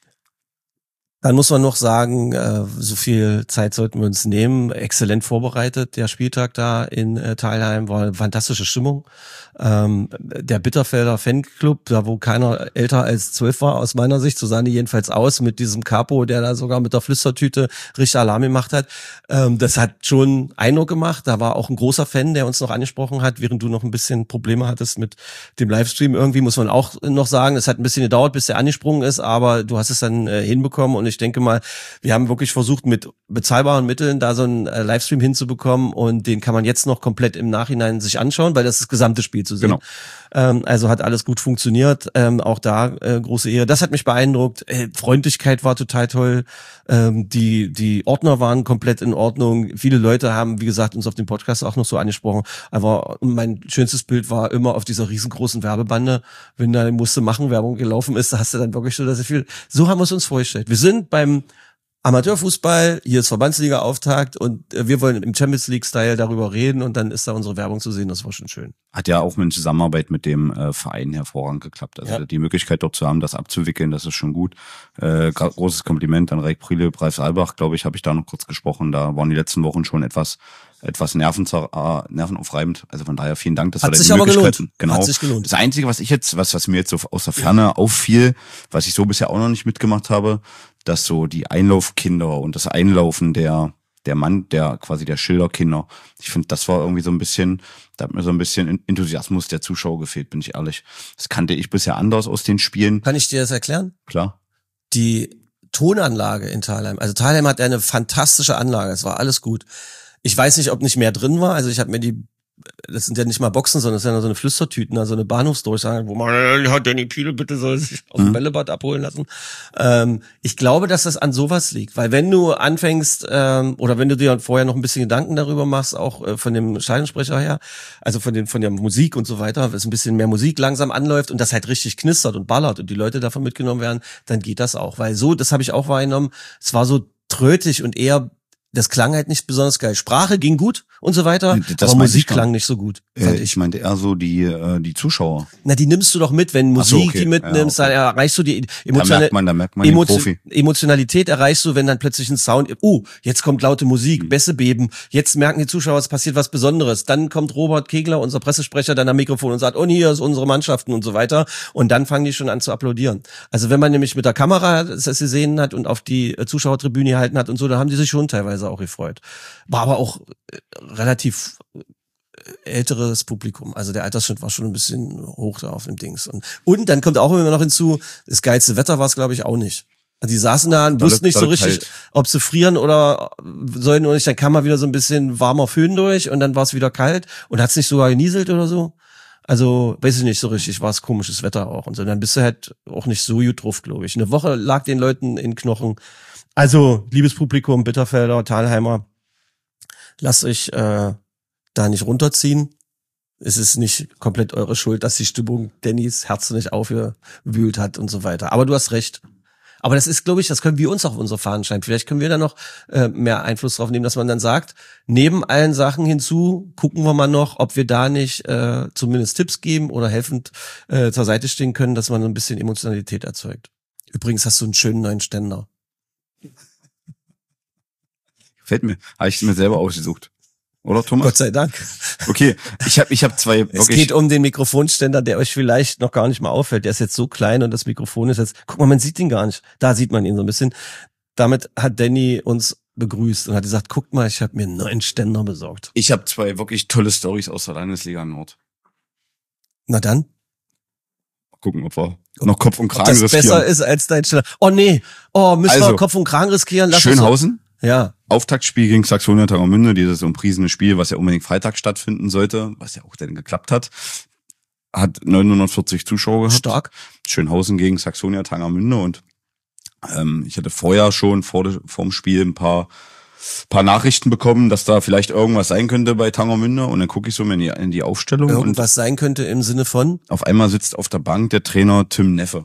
Dann muss man noch sagen, äh, so viel Zeit sollten wir uns nehmen. Exzellent vorbereitet. Der Spieltag da in äh, Thalheim war eine fantastische Stimmung. Ähm, der Bitterfelder Fanclub, da wo keiner älter als zwölf war, aus meiner Sicht, so sahen die jedenfalls aus, mit diesem Capo, der da sogar mit der Flüstertüte richtig Alarm gemacht hat. Ähm, das hat schon Eindruck gemacht. Da war auch ein großer Fan, der uns noch angesprochen hat, während du noch ein bisschen Probleme hattest mit dem Livestream. Irgendwie muss man auch noch sagen, es hat ein bisschen gedauert, bis der angesprungen ist, aber du hast es dann äh, hinbekommen und ich denke mal, wir haben wirklich versucht, mit bezahlbaren Mitteln da so einen äh, Livestream hinzubekommen und den kann man jetzt noch komplett im Nachhinein sich anschauen, weil das ist das gesamte Spiel zu sehen. Genau. Ähm, also hat alles gut funktioniert. Ähm, auch da äh, große Ehre. Das hat mich beeindruckt. Äh, Freundlichkeit war total toll. Ähm, die die Ordner waren komplett in Ordnung. Viele Leute haben, wie gesagt, uns auf dem Podcast auch noch so angesprochen. Aber mein schönstes Bild war immer auf dieser riesengroßen Werbebande, wenn da musste machen Werbung gelaufen ist, da hast du dann wirklich so das Gefühl, so haben wir es uns vorgestellt. Wir sind beim Amateurfußball, hier ist Verbandsliga-Auftakt und äh, wir wollen im Champions League-Style darüber reden und dann ist da unsere Werbung zu sehen, das war schon schön. Hat ja auch mit Zusammenarbeit mit dem äh, Verein hervorragend geklappt. Also Ja. die Möglichkeit dort zu haben, das abzuwickeln, das ist schon gut. Äh, gra- großes Kompliment an Reik Priele, Ralf Saalbach, glaube ich, habe ich da noch kurz gesprochen. Da waren die letzten Wochen schon etwas etwas nervenzer, äh, nervenaufreibend. Also von daher vielen Dank, dass Hat wir da sich die aber Möglichkeit- gelohnt. Genau. Hat sich gelohnt. Das Einzige, was ich jetzt, was was mir jetzt so aus der Ferne auffiel, was ich so bisher auch noch nicht mitgemacht habe, dass so die Einlaufkinder und das Einlaufen der der Mann, der quasi der Schilderkinder. Ich finde, das war irgendwie so ein bisschen, da hat mir so ein bisschen Enthusiasmus der Zuschauer gefehlt, bin ich ehrlich. Das kannte ich bisher anders aus den Spielen. Kann ich dir das erklären? Klar. Die Tonanlage in Thalheim, also Thalheim hat eine fantastische Anlage, es war alles gut. Ich weiß nicht, ob nicht mehr drin war, also ich habe mir die, das sind ja nicht mal Boxen, sondern das sind ja so eine Flüstertüten, also eine Bahnhofsdurchsage, wo man, äh, ja, Danny Piele bitte soll sich aus dem Mhm. Bällebad abholen lassen. Ähm, ich glaube, dass das an sowas liegt, weil wenn du anfängst, ähm, oder wenn du dir vorher noch ein bisschen Gedanken darüber machst, auch äh, von dem Stadionsprecher her, also von den, von der Musik und so weiter, dass ein bisschen mehr Musik langsam anläuft und das halt richtig knistert und ballert und die Leute davon mitgenommen werden, dann geht das auch, weil so, das habe ich auch wahrgenommen, es war so trötig und eher, das klang halt nicht besonders geil. Sprache ging gut und so weiter, Nee, das aber meinte ich Musik gar klang nicht so gut, fand Äh, ich. ich meinte eher so die äh, die Zuschauer. Na, die nimmst du doch mit, wenn Ach so, Musik okay. die mitnimmst, Ja, okay. dann erreichst du die Da emotionale, merkt man, da merkt man den Emotio- Profi. Emotionalität erreichst du, wenn dann plötzlich ein Sound, oh, jetzt kommt laute Mhm. Musik, Bässe beben, jetzt merken die Zuschauer, es passiert was Besonderes. Dann kommt Robert Kegler, unser Pressesprecher, dann am Mikrofon und sagt, und hier ist unsere Mannschaften und so weiter. Und dann fangen die schon an zu applaudieren. Also wenn man nämlich mit der Kamera das gesehen hat und auf die äh, Zuschauertribüne gehalten hat und so, da haben die sich schon teilweise auch gefreut. War aber auch äh, relativ älteres Publikum. Also der Altersschnitt war schon ein bisschen hoch da auf dem Dings. Und, und dann kommt auch immer noch hinzu, das geilste Wetter war es, glaube ich, auch nicht. Also die saßen da und Dolle- wussten nicht so dolle richtig, kalt. ob sie frieren oder sollen oder nicht. Dann kam mal wieder so ein bisschen warmer Föhn durch und dann war es wieder kalt und hat es nicht sogar genieselt oder so. Also, weiß ich nicht so richtig, war es komisches Wetter auch und so. Dann bist du halt auch nicht so gut drauf, glaube ich. Eine Woche lag den Leuten in Knochen. Also, liebes Publikum, Bitterfelder, Thalheimer, lasst euch äh, da nicht runterziehen. Es ist nicht komplett eure Schuld, dass die Stimmung Dannys Herz nicht aufgewühlt hat und so weiter. Aber du hast recht. Aber das ist, glaube ich, das können wir uns auf unsere Fahnen schreiben. Vielleicht können wir da noch äh, mehr Einfluss drauf nehmen, dass man dann sagt, neben allen Sachen hinzu, gucken wir mal noch, ob wir da nicht äh, zumindest Tipps geben oder helfend äh, zur Seite stehen können, dass man so ein bisschen Emotionalität erzeugt. Übrigens hast du einen schönen neuen Ständer. Fällt mir. Habe ich mir selber ausgesucht. Oder, Thomas? Gott sei Dank. Okay, ich habe ich hab zwei Es wirklich... geht um den Mikrofonständer, der euch vielleicht noch gar nicht mal auffällt. Der ist jetzt so klein und das Mikrofon ist jetzt... Guck mal, man sieht ihn gar nicht. Da sieht man ihn so ein bisschen. Damit hat Danny uns begrüßt und hat gesagt, guck mal, ich habe mir einen neuen Ständer besorgt. Ich habe zwei wirklich tolle Storys aus der Landesliga Nord. Na dann. Mal gucken, ob wir noch Kopf und Ob Kragen das riskieren. besser ist als dein Ständer. Oh nee, oh, müssen Also, wir Kopf und Kragen riskieren? Lass uns Schönhausen, so. Ja. Auftaktspiel gegen Saxonia Tangermünde, dieses umpriesene Spiel, was ja unbedingt Freitag stattfinden sollte, was ja auch dann geklappt hat, hat neunhundertvierzig Zuschauer gehabt. Stark. Schönhausen gegen Saxonia Tangermünde und ähm, ich hatte vorher schon vor de, vorm Spiel ein paar paar Nachrichten bekommen, dass da vielleicht irgendwas sein könnte bei Tangermünde und dann gucke ich so in die, in die Aufstellung Irgendwas sein könnte im Sinne von? Und auf einmal sitzt auf der Bank der Trainer Tim Neffe.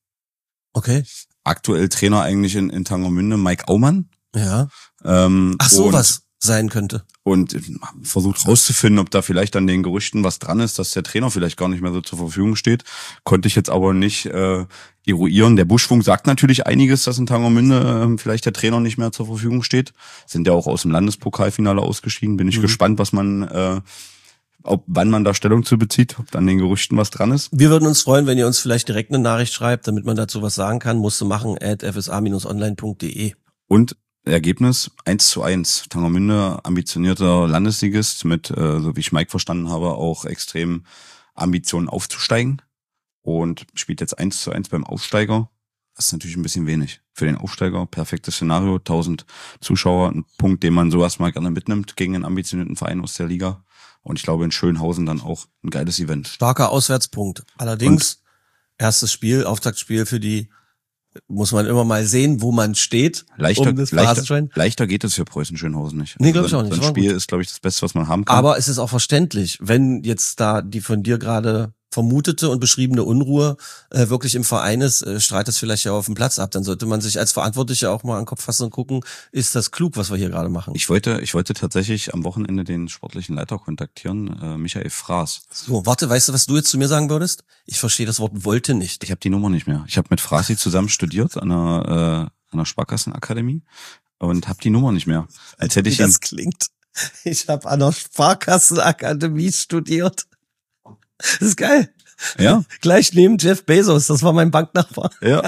Okay. Aktuell Trainer eigentlich in, in Tangermünde, Mike Aumann. Ja. Ähm, Ach so, und, was sein könnte. Und versucht rauszufinden, ob da vielleicht an den Gerüchten was dran ist, dass der Trainer vielleicht gar nicht mehr so zur Verfügung steht. Konnte ich jetzt aber nicht äh, eruieren. Der Buschfunk sagt natürlich einiges, dass in Tangermünde äh, vielleicht der Trainer nicht mehr zur Verfügung steht. Sind ja auch aus dem Landespokalfinale ausgeschieden. Bin ich Mhm. gespannt, was man, äh, ob wann man da Stellung zu bezieht, ob an den Gerüchten was dran ist. Wir würden uns freuen, wenn ihr uns vielleicht direkt eine Nachricht schreibt, damit man dazu was sagen kann. Musst du machen at f s a dash online punkt d e. Und Ergebnis eins zu eins. Tangermünde, ambitionierter Landesligist mit, äh, so wie ich Mike verstanden habe, auch extrem Ambitionen aufzusteigen und spielt jetzt eins zu eins beim Aufsteiger. Das ist natürlich ein bisschen wenig für den Aufsteiger. Perfektes Szenario, tausend Zuschauer, ein Punkt, den man sowas mal gerne mitnimmt gegen einen ambitionierten Verein aus der Liga. Und ich glaube in Schönhausen dann auch ein geiles Event. Starker Auswärtspunkt. Allerdings, erstes Spiel, Auftaktspiel für die, muss man immer mal sehen, wo man steht. Leichter, um das leichter, Phrasenschwein. leichter geht es für Preußen Schönhausen nicht. Nee, glaub ich so, auch nicht. So ein War Spiel gut. ist, glaube ich, das Beste, was man haben kann. Aber es ist auch verständlich, wenn jetzt da die von dir gerade vermutete und beschriebene Unruhe äh, wirklich im Verein ist, äh, strahlt das vielleicht ja auf dem Platz ab. Dann sollte man sich als Verantwortlicher auch mal an den Kopf fassen und gucken, ist das klug, was wir hier gerade machen. Ich wollte, ich wollte tatsächlich am Wochenende den sportlichen Leiter kontaktieren, äh, Michael Fraß. So, warte, weißt du, was du jetzt zu mir sagen würdest? Ich verstehe das Wort wollte nicht. Ich habe die Nummer nicht mehr. Ich habe mit Frasi zusammen studiert an einer, äh, an einer Sparkassenakademie und habe die Nummer nicht mehr. Als hätte ich Wie ihn, das klingt. Ich habe an der Sparkassenakademie studiert. Das ist geil. ja, Gleich neben Jeff Bezos, das war mein Banknachbar. ja.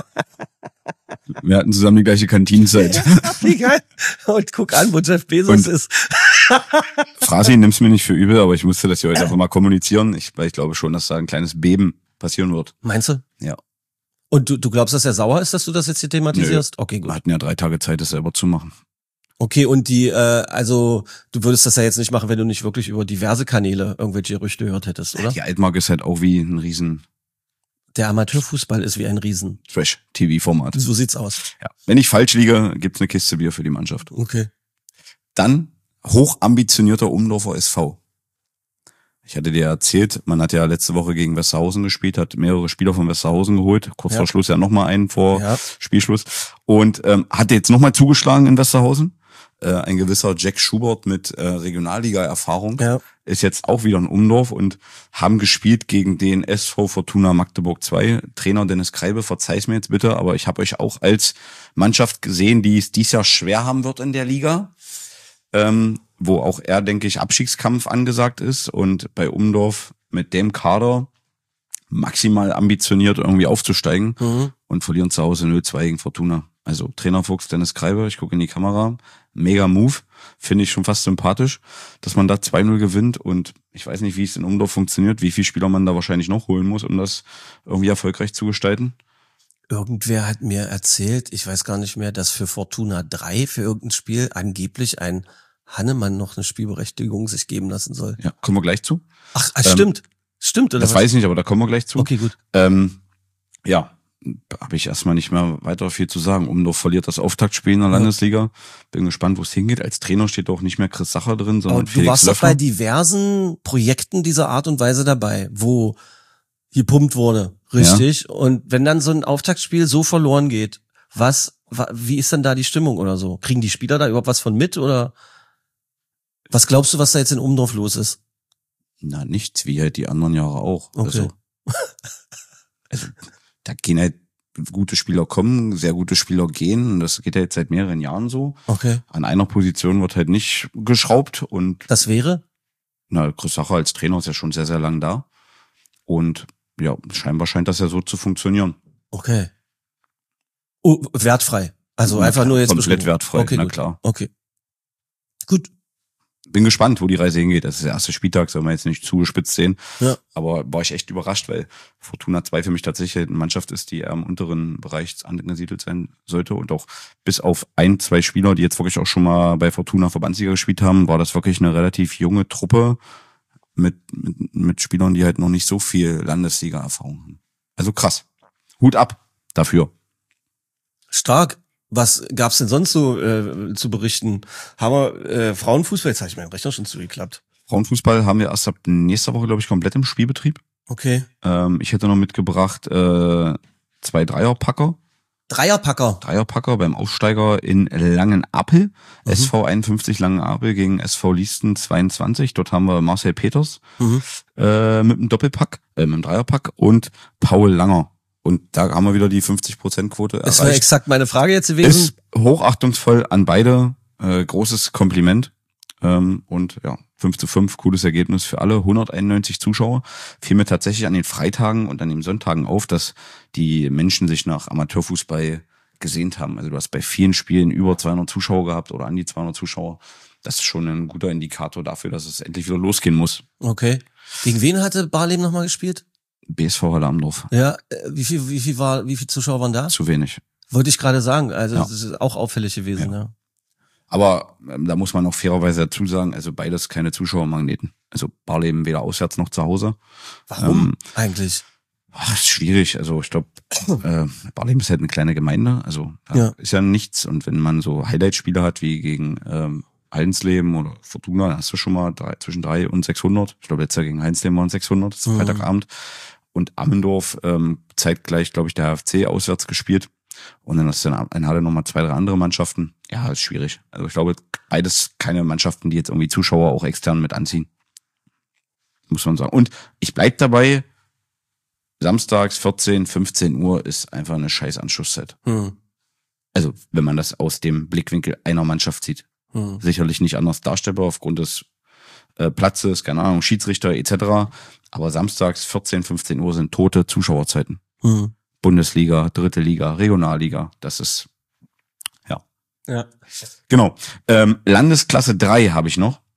Wir hatten zusammen die gleiche Kantinenzeit. Wie geil. Und guck an, wo Jeff Bezos Und- ist. Frasi, nimm's mir nicht für übel, aber ich musste das ja heute einfach mal kommunizieren, ich, weil ich glaube schon, dass da ein kleines Beben passieren wird. Meinst du? Ja. Und du, du glaubst, dass er sauer ist, dass du das jetzt hier thematisierst? Okay, gut. Wir hatten ja drei Tage Zeit, das selber zu machen. Okay, und die, äh, also du würdest das ja jetzt nicht machen, wenn du nicht wirklich über diverse Kanäle irgendwelche Gerüchte gehört hättest, oder? Die Altmark ist halt auch wie ein riesen Der Amateurfußball ist wie ein Riesen. Trash-T V-Format. So sieht's aus. Ja. Wenn ich falsch liege, gibt's eine Kiste Bier für die Mannschaft. Okay. Dann hochambitionierter Umdorfer S V. Ich hatte dir erzählt, man hat ja letzte Woche gegen Westerhausen gespielt, hat mehrere Spieler von Westerhausen geholt, kurz Ja. vor Schluss ja nochmal einen vor Ja. Spielschluss und ähm, hat jetzt nochmal zugeschlagen in Westerhausen. Äh, ein gewisser Jack Schubert mit äh, Regionalliga-Erfahrung Ja. ist jetzt auch wieder in Umdorf und haben gespielt gegen den S V Fortuna Magdeburg zwei. Trainer Dennis Kreibe, verzeih's mir jetzt bitte, aber ich habe euch auch als Mannschaft gesehen, die es dies Jahr schwer haben wird in der Liga. Ähm, wo auch er, denke ich, Abstiegskampf angesagt ist und bei Umdorf mit dem Kader maximal ambitioniert irgendwie aufzusteigen Mhm. und verlieren zu Hause null zwei gegen Fortuna. Also Trainerfuchs Dennis Kreibe, ich gucke in die Kamera, mega Move, finde ich schon fast sympathisch, dass man da zwei null gewinnt und ich weiß nicht, wie es in Umdorf funktioniert, wie viele Spieler man da wahrscheinlich noch holen muss, um das irgendwie erfolgreich zu gestalten. Irgendwer hat mir erzählt, ich weiß gar nicht mehr, dass für Fortuna drei für irgendein Spiel angeblich ein Hannemann noch eine Spielberechtigung sich geben lassen soll. Ja, kommen wir gleich zu. Ach, ah, Ähm, stimmt. Stimmt. stimmt, oder Das was? weiß ich nicht, aber da kommen wir gleich zu. Okay, gut. Ähm, ja, habe ich erstmal nicht mehr weiter viel zu sagen. Umdorf verliert das Auftaktspiel in der Landesliga. Bin gespannt, wo es hingeht. Als Trainer steht auch nicht mehr Chris Sacher drin, sondern Aber du Felix warst doch Löffler. bei diversen Projekten dieser Art und Weise dabei, wo gepumpt wurde, richtig? Ja. Und wenn dann so ein Auftaktspiel so verloren geht, was, wie ist denn da die Stimmung oder so? Kriegen die Spieler da überhaupt was von mit oder was glaubst du, was da jetzt in Umdorf los ist? Na, nichts, wie halt die anderen Jahre auch. Okay. Also, also da gehen halt gute Spieler kommen, sehr gute Spieler gehen. Und das geht ja jetzt seit mehreren Jahren so. Okay. An einer Position wird halt nicht geschraubt. Und das wäre? Na, Chris Sacher als Trainer ist ja schon sehr, sehr lang da. Und ja, scheinbar scheint das ja so zu funktionieren. Okay. Oh, wertfrei. Also na einfach klar, nur jetzt komplett beschrieben. wertfrei, okay, na gut. klar. Okay. Gut. Bin gespannt, wo die Reise hingeht. Das ist der erste Spieltag, soll man jetzt nicht zugespitzt sehen. Ja. Aber war ich echt überrascht, weil Fortuna zwei für mich tatsächlich eine Mannschaft ist, die eher im unteren Bereich angesiedelt sein sollte. Und auch bis auf ein, zwei Spieler, die jetzt wirklich auch schon mal bei Fortuna Verbandsliga gespielt haben, war das wirklich eine relativ junge Truppe mit, mit, mit Spielern, die halt noch nicht so viel Landesliga-Erfahrung haben. Also krass. Hut ab dafür. Stark. Was gab's denn sonst so äh, zu berichten? Haben wir äh, Frauenfußball? Jetzt habe ich meinen Rechner schon zugeklappt. Frauenfußball haben wir erst ab nächster Woche, glaube ich, komplett im Spielbetrieb. Okay. Ähm, ich hätte noch mitgebracht äh, zwei Dreierpacker. Dreierpacker? Dreierpacker beim Aufsteiger in Langenappel. Mhm. S V einundfünfzig Langenappel gegen S V Liesten zweiundzwanzig. Dort haben wir Marcel Peters mhm. äh, mit einem Doppelpack, äh, mit einem Dreierpack und Paul Langer. Und da haben wir wieder die fünfzig Prozent Quote erreicht. Das war exakt meine Frage jetzt gewesen. Ist hochachtungsvoll an beide. Äh, großes Kompliment. Ähm, und ja, fünf zu fünf, cooles Ergebnis für alle. hunderteinundneunzig Zuschauer. Fiel mir tatsächlich an den Freitagen und an den Sonntagen auf, dass die Menschen sich nach Amateurfußball gesehnt haben. Also du hast bei vielen Spielen über zweihundert Zuschauer gehabt oder an die zweihundert Zuschauer. Das ist schon ein guter Indikator dafür, dass es endlich wieder losgehen muss. Okay. Gegen wen hatte Barleben nochmal gespielt? B S V Halle Amdorf. Ja, wie viel, wie viel war, wie viele Zuschauer waren da? Zu wenig. Wollte ich gerade sagen. Also ja. das ist auch auffällig gewesen, ja. ja. Aber ähm, da muss man auch fairerweise dazu sagen, also beides keine Zuschauermagneten. Also Barleben weder auswärts noch zu Hause. Warum ähm, eigentlich? Ach, ist schwierig. Also ich glaube, äh, Barleben ist halt eine kleine Gemeinde. Also ja. ist ja nichts. Und wenn man so Highlight-Spiele hat wie gegen ähm, Heidensleben oder Fortuna, dann hast du schon mal drei, zwischen drei und sechshundert. Ich glaube, letztes Jahr gegen Heidensleben waren sechshundert. Das ist mhm. Freitagabend. Und Ammendorf ähm, zeitgleich, glaube ich, der H F C auswärts gespielt. Und dann hast du in Halle nochmal zwei, drei andere Mannschaften. Ja, ist schwierig. Also ich glaube, beides keine Mannschaften, die jetzt irgendwie Zuschauer auch extern mit anziehen. Muss man sagen. Und ich bleib dabei, samstags vierzehn, fünfzehn Uhr ist einfach eine scheiß Anschlusszeit. Hm. Also wenn man das aus dem Blickwinkel einer Mannschaft sieht. Hm. Sicherlich nicht anders darstellbar aufgrund des äh, Platzes, keine Ahnung, Schiedsrichter et cetera. Aber samstags vierzehn, fünfzehn Uhr sind tote Zuschauerzeiten. Hm. Bundesliga, dritte Liga, Regionalliga, das ist, ja. Ja. Genau. Ähm, Landesklasse drei habe ich noch.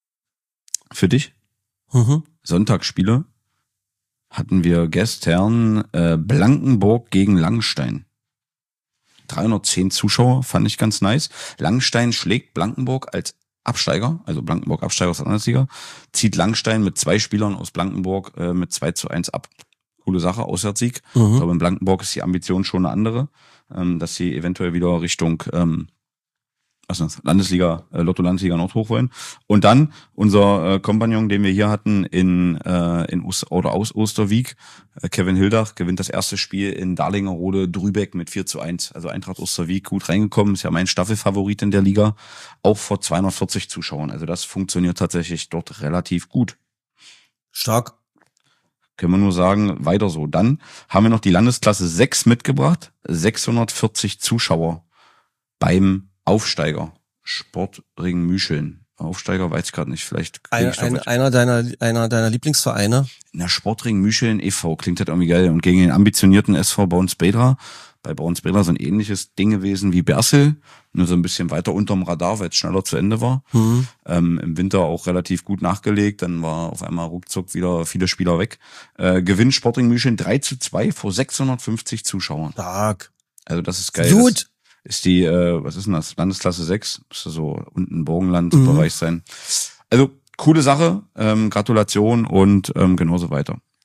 Für dich. Mhm. Sonntagsspiele hatten wir gestern äh, Blankenburg gegen Langstein. dreihundertzehn Zuschauer, fand ich ganz nice. Langstein schlägt Blankenburg als Absteiger, also Blankenburg Absteiger aus der Landesliga, zieht Langstein mit zwei Spielern aus Blankenburg äh, mit zwei zu eins ab. Coole Sache, Auswärtssieg. Mhm. Ich glaube, in Blankenburg ist die Ambition schon eine andere, ähm, dass sie eventuell wieder Richtung ähm, was ist das? Landesliga, äh, Lotto Landesliga Nord hoch wollen. Und dann unser äh, Kompagnon, den wir hier hatten in äh, in Oster, oder aus Osterwieck, äh, Kevin Hildach, gewinnt das erste Spiel in Darlingerode Drübeck mit vier zu eins. Also Eintracht Osterwieck gut reingekommen, ist ja mein Staffelfavorit in der Liga, auch vor zweihundertvierzig Zuschauern. Also das funktioniert tatsächlich dort relativ gut. Stark. Können wir nur sagen, weiter so. Dann haben wir noch die Landesklasse sechs mitgebracht. sechshundertvierzig Zuschauer beim Aufsteiger. Sportring Müscheln. Aufsteiger weiß ich gerade nicht. Vielleicht ein, ich ein, einer deiner einer deiner Lieblingsvereine? Na, Sportring Müscheln e V klingt halt irgendwie geil. Und gegen den ambitionierten S V Baunsbedra. Bei Baunsbedra so ein ähnliches Ding gewesen wie Bersel. Nur so ein bisschen weiter unterm Radar, weil es schneller zu Ende war. Mhm. Ähm, im Winter auch relativ gut nachgelegt. Dann war auf einmal ruckzuck wieder viele Spieler weg. Äh, Gewinn Sportring Müscheln drei zu zwei vor sechshundertfünfzig Zuschauern. Stark. Also das ist geil. Gut. Das ist die, äh, was ist denn das? Landesklasse sechs. Müsste so unten Burgenland-Bereich mhm. sein. Also coole Sache. Ähm, Gratulation und ähm, genauso weiter.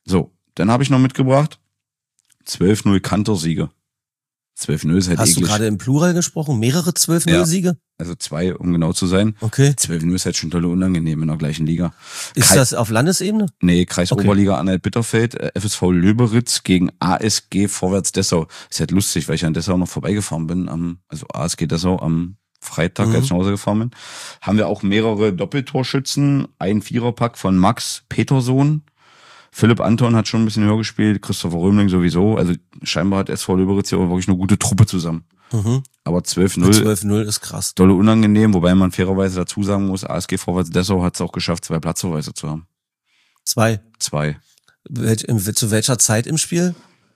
So, dann habe ich noch mitgebracht zwölf null Kanter-Siege. zwölf null ist halt Hast eklig. du gerade im Plural gesprochen? Mehrere zwölf null Ja. Siege? Also zwei, um genau zu sein. Okay. zwölf null ist halt schon tolle unangenehm in der gleichen Liga. Ist Kre- das auf Landesebene? Nee, Kreis Okay. Oberliga Anhalt-Bitterfeld, äh, F S V Löberitz gegen A S G Vorwärts Dessau. Ist halt lustig, weil ich an Dessau noch vorbeigefahren bin, am, also A S G Dessau am Freitag, Mhm. als ich nach Hause gefahren bin. Haben wir auch mehrere Doppeltorschützen, ein Viererpack von Max Petersohn. Philipp Anton hat schon ein bisschen höher gespielt, Christopher Römling sowieso. Also scheinbar hat S V Löberitz hier auch wirklich eine gute Truppe zusammen. Mhm. Aber zwölf null, zwölf null ist krass. dolle unangenehm, wobei man fairerweise dazu sagen muss, A S G Vorwärts Dessau hat es auch geschafft, zwei Platzverweise zu haben. Zwei. Zwei. Welch, in, zu welcher Zeit im Spiel?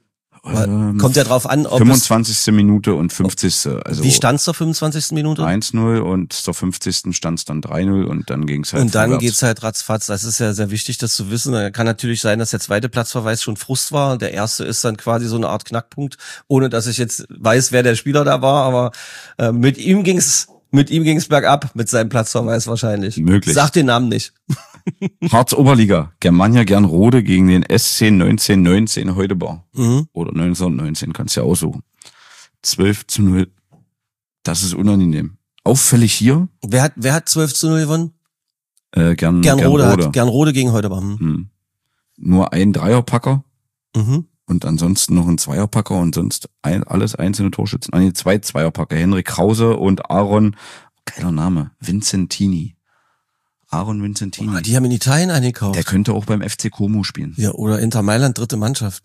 Ähm, Kommt ja drauf an, ob fünfundzwanzigste Minute und fünfzigste Also es, wie stand's zur fünfundzwanzigsten Minute? eins null und zur fünfzigsten stand es dann drei null und dann ging es halt Und dann vorwärts. geht's halt ratzfatz. Das ist ja sehr wichtig, das zu wissen. Da kann natürlich sein, dass der zweite Platzverweis schon Frust war. Der erste ist dann quasi so eine Art Knackpunkt, ohne dass ich jetzt weiß, wer der Spieler da war. Aber äh, mit ihm ging's, mit ihm ging's bergab mit seinem Platzverweis wahrscheinlich. Möglich. Sag den Namen nicht. Harz Oberliga, Germania Gernrode gegen den S C neunzehn neunzehn Heudebar. Mhm. Oder neunzehnhundertneunzehn, kannst du ja aussuchen. zwölf zu null. Das ist unangenehm. Auffällig hier, Wer hat, wer hat zwölf zu null gewonnen? äh, Gern, Gernrode, Gernrode. hat Gernrode gegen Heudebar. Hm. Hm. Nur ein Dreierpacker Mhm. und ansonsten noch ein Zweierpacker und sonst ein, alles einzelne Torschützen. Ah, nee, zwei Zweierpacker. Henrik Krause und Aaron, geiler Name, Vincentini. Aaron Vincentini. Oh, die haben in Italien eingekauft. Der könnte auch beim F C Como spielen. Ja, oder Inter Mailand, dritte Mannschaft.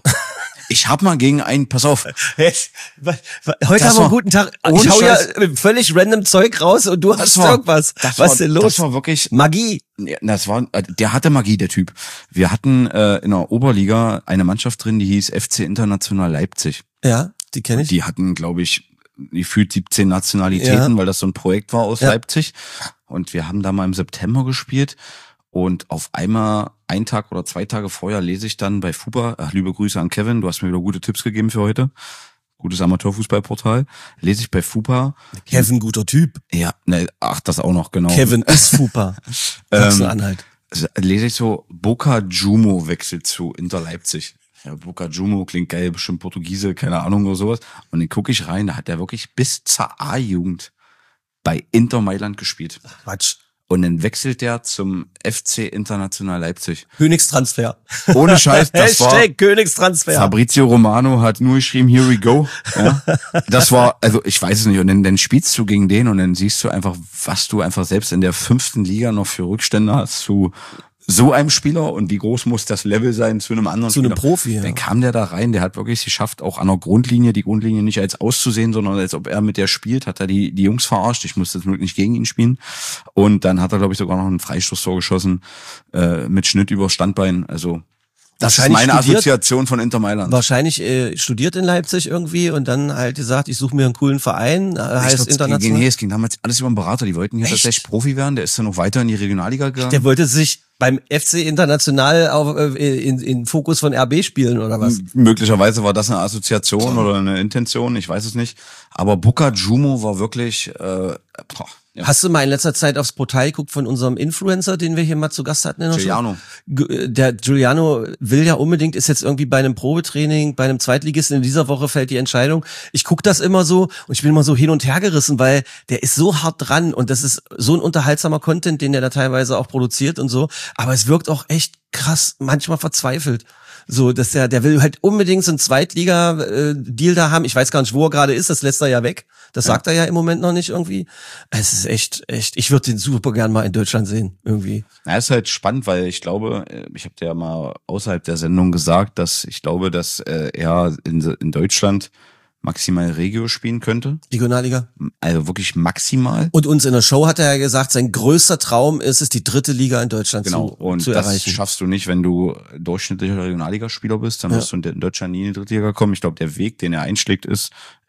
Ich hab mal gegen einen, pass auf, Hey, wa- wa- heute Das haben wir war- einen guten Tag. Ich ohne hau ja Scheiß. völlig random Zeug raus und du hast war- irgendwas. das Was war, ist denn los? Das war wirklich, Magie. ja, das war, der hatte Magie, der Typ. Wir hatten äh, in der Oberliga eine Mannschaft drin, die hieß F C International Leipzig. Ja, die kenne ich. Die hatten, glaube ich, gefühlt siebzehn Nationalitäten, Ja. weil das so ein Projekt war aus Ja. Leipzig. Und wir haben da mal im September gespielt. Und auf einmal, ein Tag oder zwei Tage vorher, lese ich dann bei FUPA, ach, liebe Grüße an Kevin, du hast mir wieder gute Tipps gegeben für heute. Gutes Amateurfußballportal. Lese ich bei FUPA. Kevin, guter Typ. Ja, ne, ach, das auch noch, genau. Kevin ist super. Sachsen-Anhalt. Also, lese ich so, Boca Jumo wechselt zu Inter Leipzig. Ja, Boca Jumo klingt geil, bestimmt Portugiese, keine Ahnung oder sowas. Und dann gucke ich rein, da hat er wirklich bis zur A-Jugend bei Inter Mailand gespielt. Quatsch. Und dann wechselt der zum F C International Leipzig. Königstransfer. Ohne Scheiß, das war... Hashtag Königstransfer. Fabrizio Romano hat nur geschrieben, here we go. Ja, das war, also ich weiß es nicht. Und dann, dann spielst du gegen den und dann siehst du einfach, was du einfach selbst in der fünften Liga noch für Rückstände hast zu so einem Spieler und wie groß muss das Level sein zu einem anderen Zu einem Spieler. Profi, ja. Dann kam der da rein, der hat wirklich geschafft, auch an der Grundlinie, die Grundlinie nicht als auszusehen, sondern als ob er mit der spielt, hat er die, die Jungs verarscht. Ich musste jetzt wirklich nicht gegen ihn spielen. Und dann hat er, glaube ich, sogar noch ein Freistoßtor geschossen, äh, mit Schnitt über Standbein. Also, das ist Wahrscheinlich meine studiert- Assoziation von Inter Mailand. Wahrscheinlich äh, studiert in Leipzig irgendwie und dann halt gesagt, ich suche mir einen coolen Verein, äh, heißt Ich glaub, international. Ging, nee, es ging damals alles über einen Berater. Die wollten hier Echt? tatsächlich Profi werden. Der ist dann noch weiter in die Regionalliga gegangen. Der wollte sich beim F C International auf, äh, in, in Fokus von R B spielen oder was? M- Möglicherweise war das eine Assoziation oder eine Intention, ich weiß es nicht. Aber Boca Jumo war wirklich, äh, boah, ja. Hast du mal in letzter Zeit aufs Portal geguckt von unserem Influencer, den wir hier mal zu Gast hatten in der Show? Giuliano. G- Der Giuliano will ja unbedingt, ist jetzt irgendwie bei einem Probetraining, bei einem Zweitligisten, in dieser Woche fällt die Entscheidung. Ich guck das immer so und ich bin immer so hin und her gerissen, weil der ist so hart dran und das ist so ein unterhaltsamer Content, den der da teilweise auch produziert und so. Aber es wirkt auch echt krass, manchmal verzweifelt. So, dass der, der will halt unbedingt so einen Zweitliga-Deal da haben. Ich weiß gar nicht, wo er gerade ist, das lässt er ja weg. Das sagt er ja im Moment noch nicht irgendwie. Es ist echt, echt, ich würde den super gern mal in Deutschland sehen, irgendwie. Ja, ist halt spannend, weil ich glaube, äh, ich habe dir ja mal außerhalb der Sendung gesagt, dass ich glaube, dass äh, er in, in Deutschland maximal Regio spielen könnte. Regionalliga. Also wirklich maximal. Und uns in der Show hat er ja gesagt, sein größter Traum ist es, die dritte Liga in Deutschland Genau, zu, und zu das erreichen. schaffst du nicht, wenn du durchschnittlicher Regionalligaspieler bist, dann Ja. wirst du in Deutschland nie in die dritte Liga kommen. Ich glaube, der Weg, den er einschlägt, ist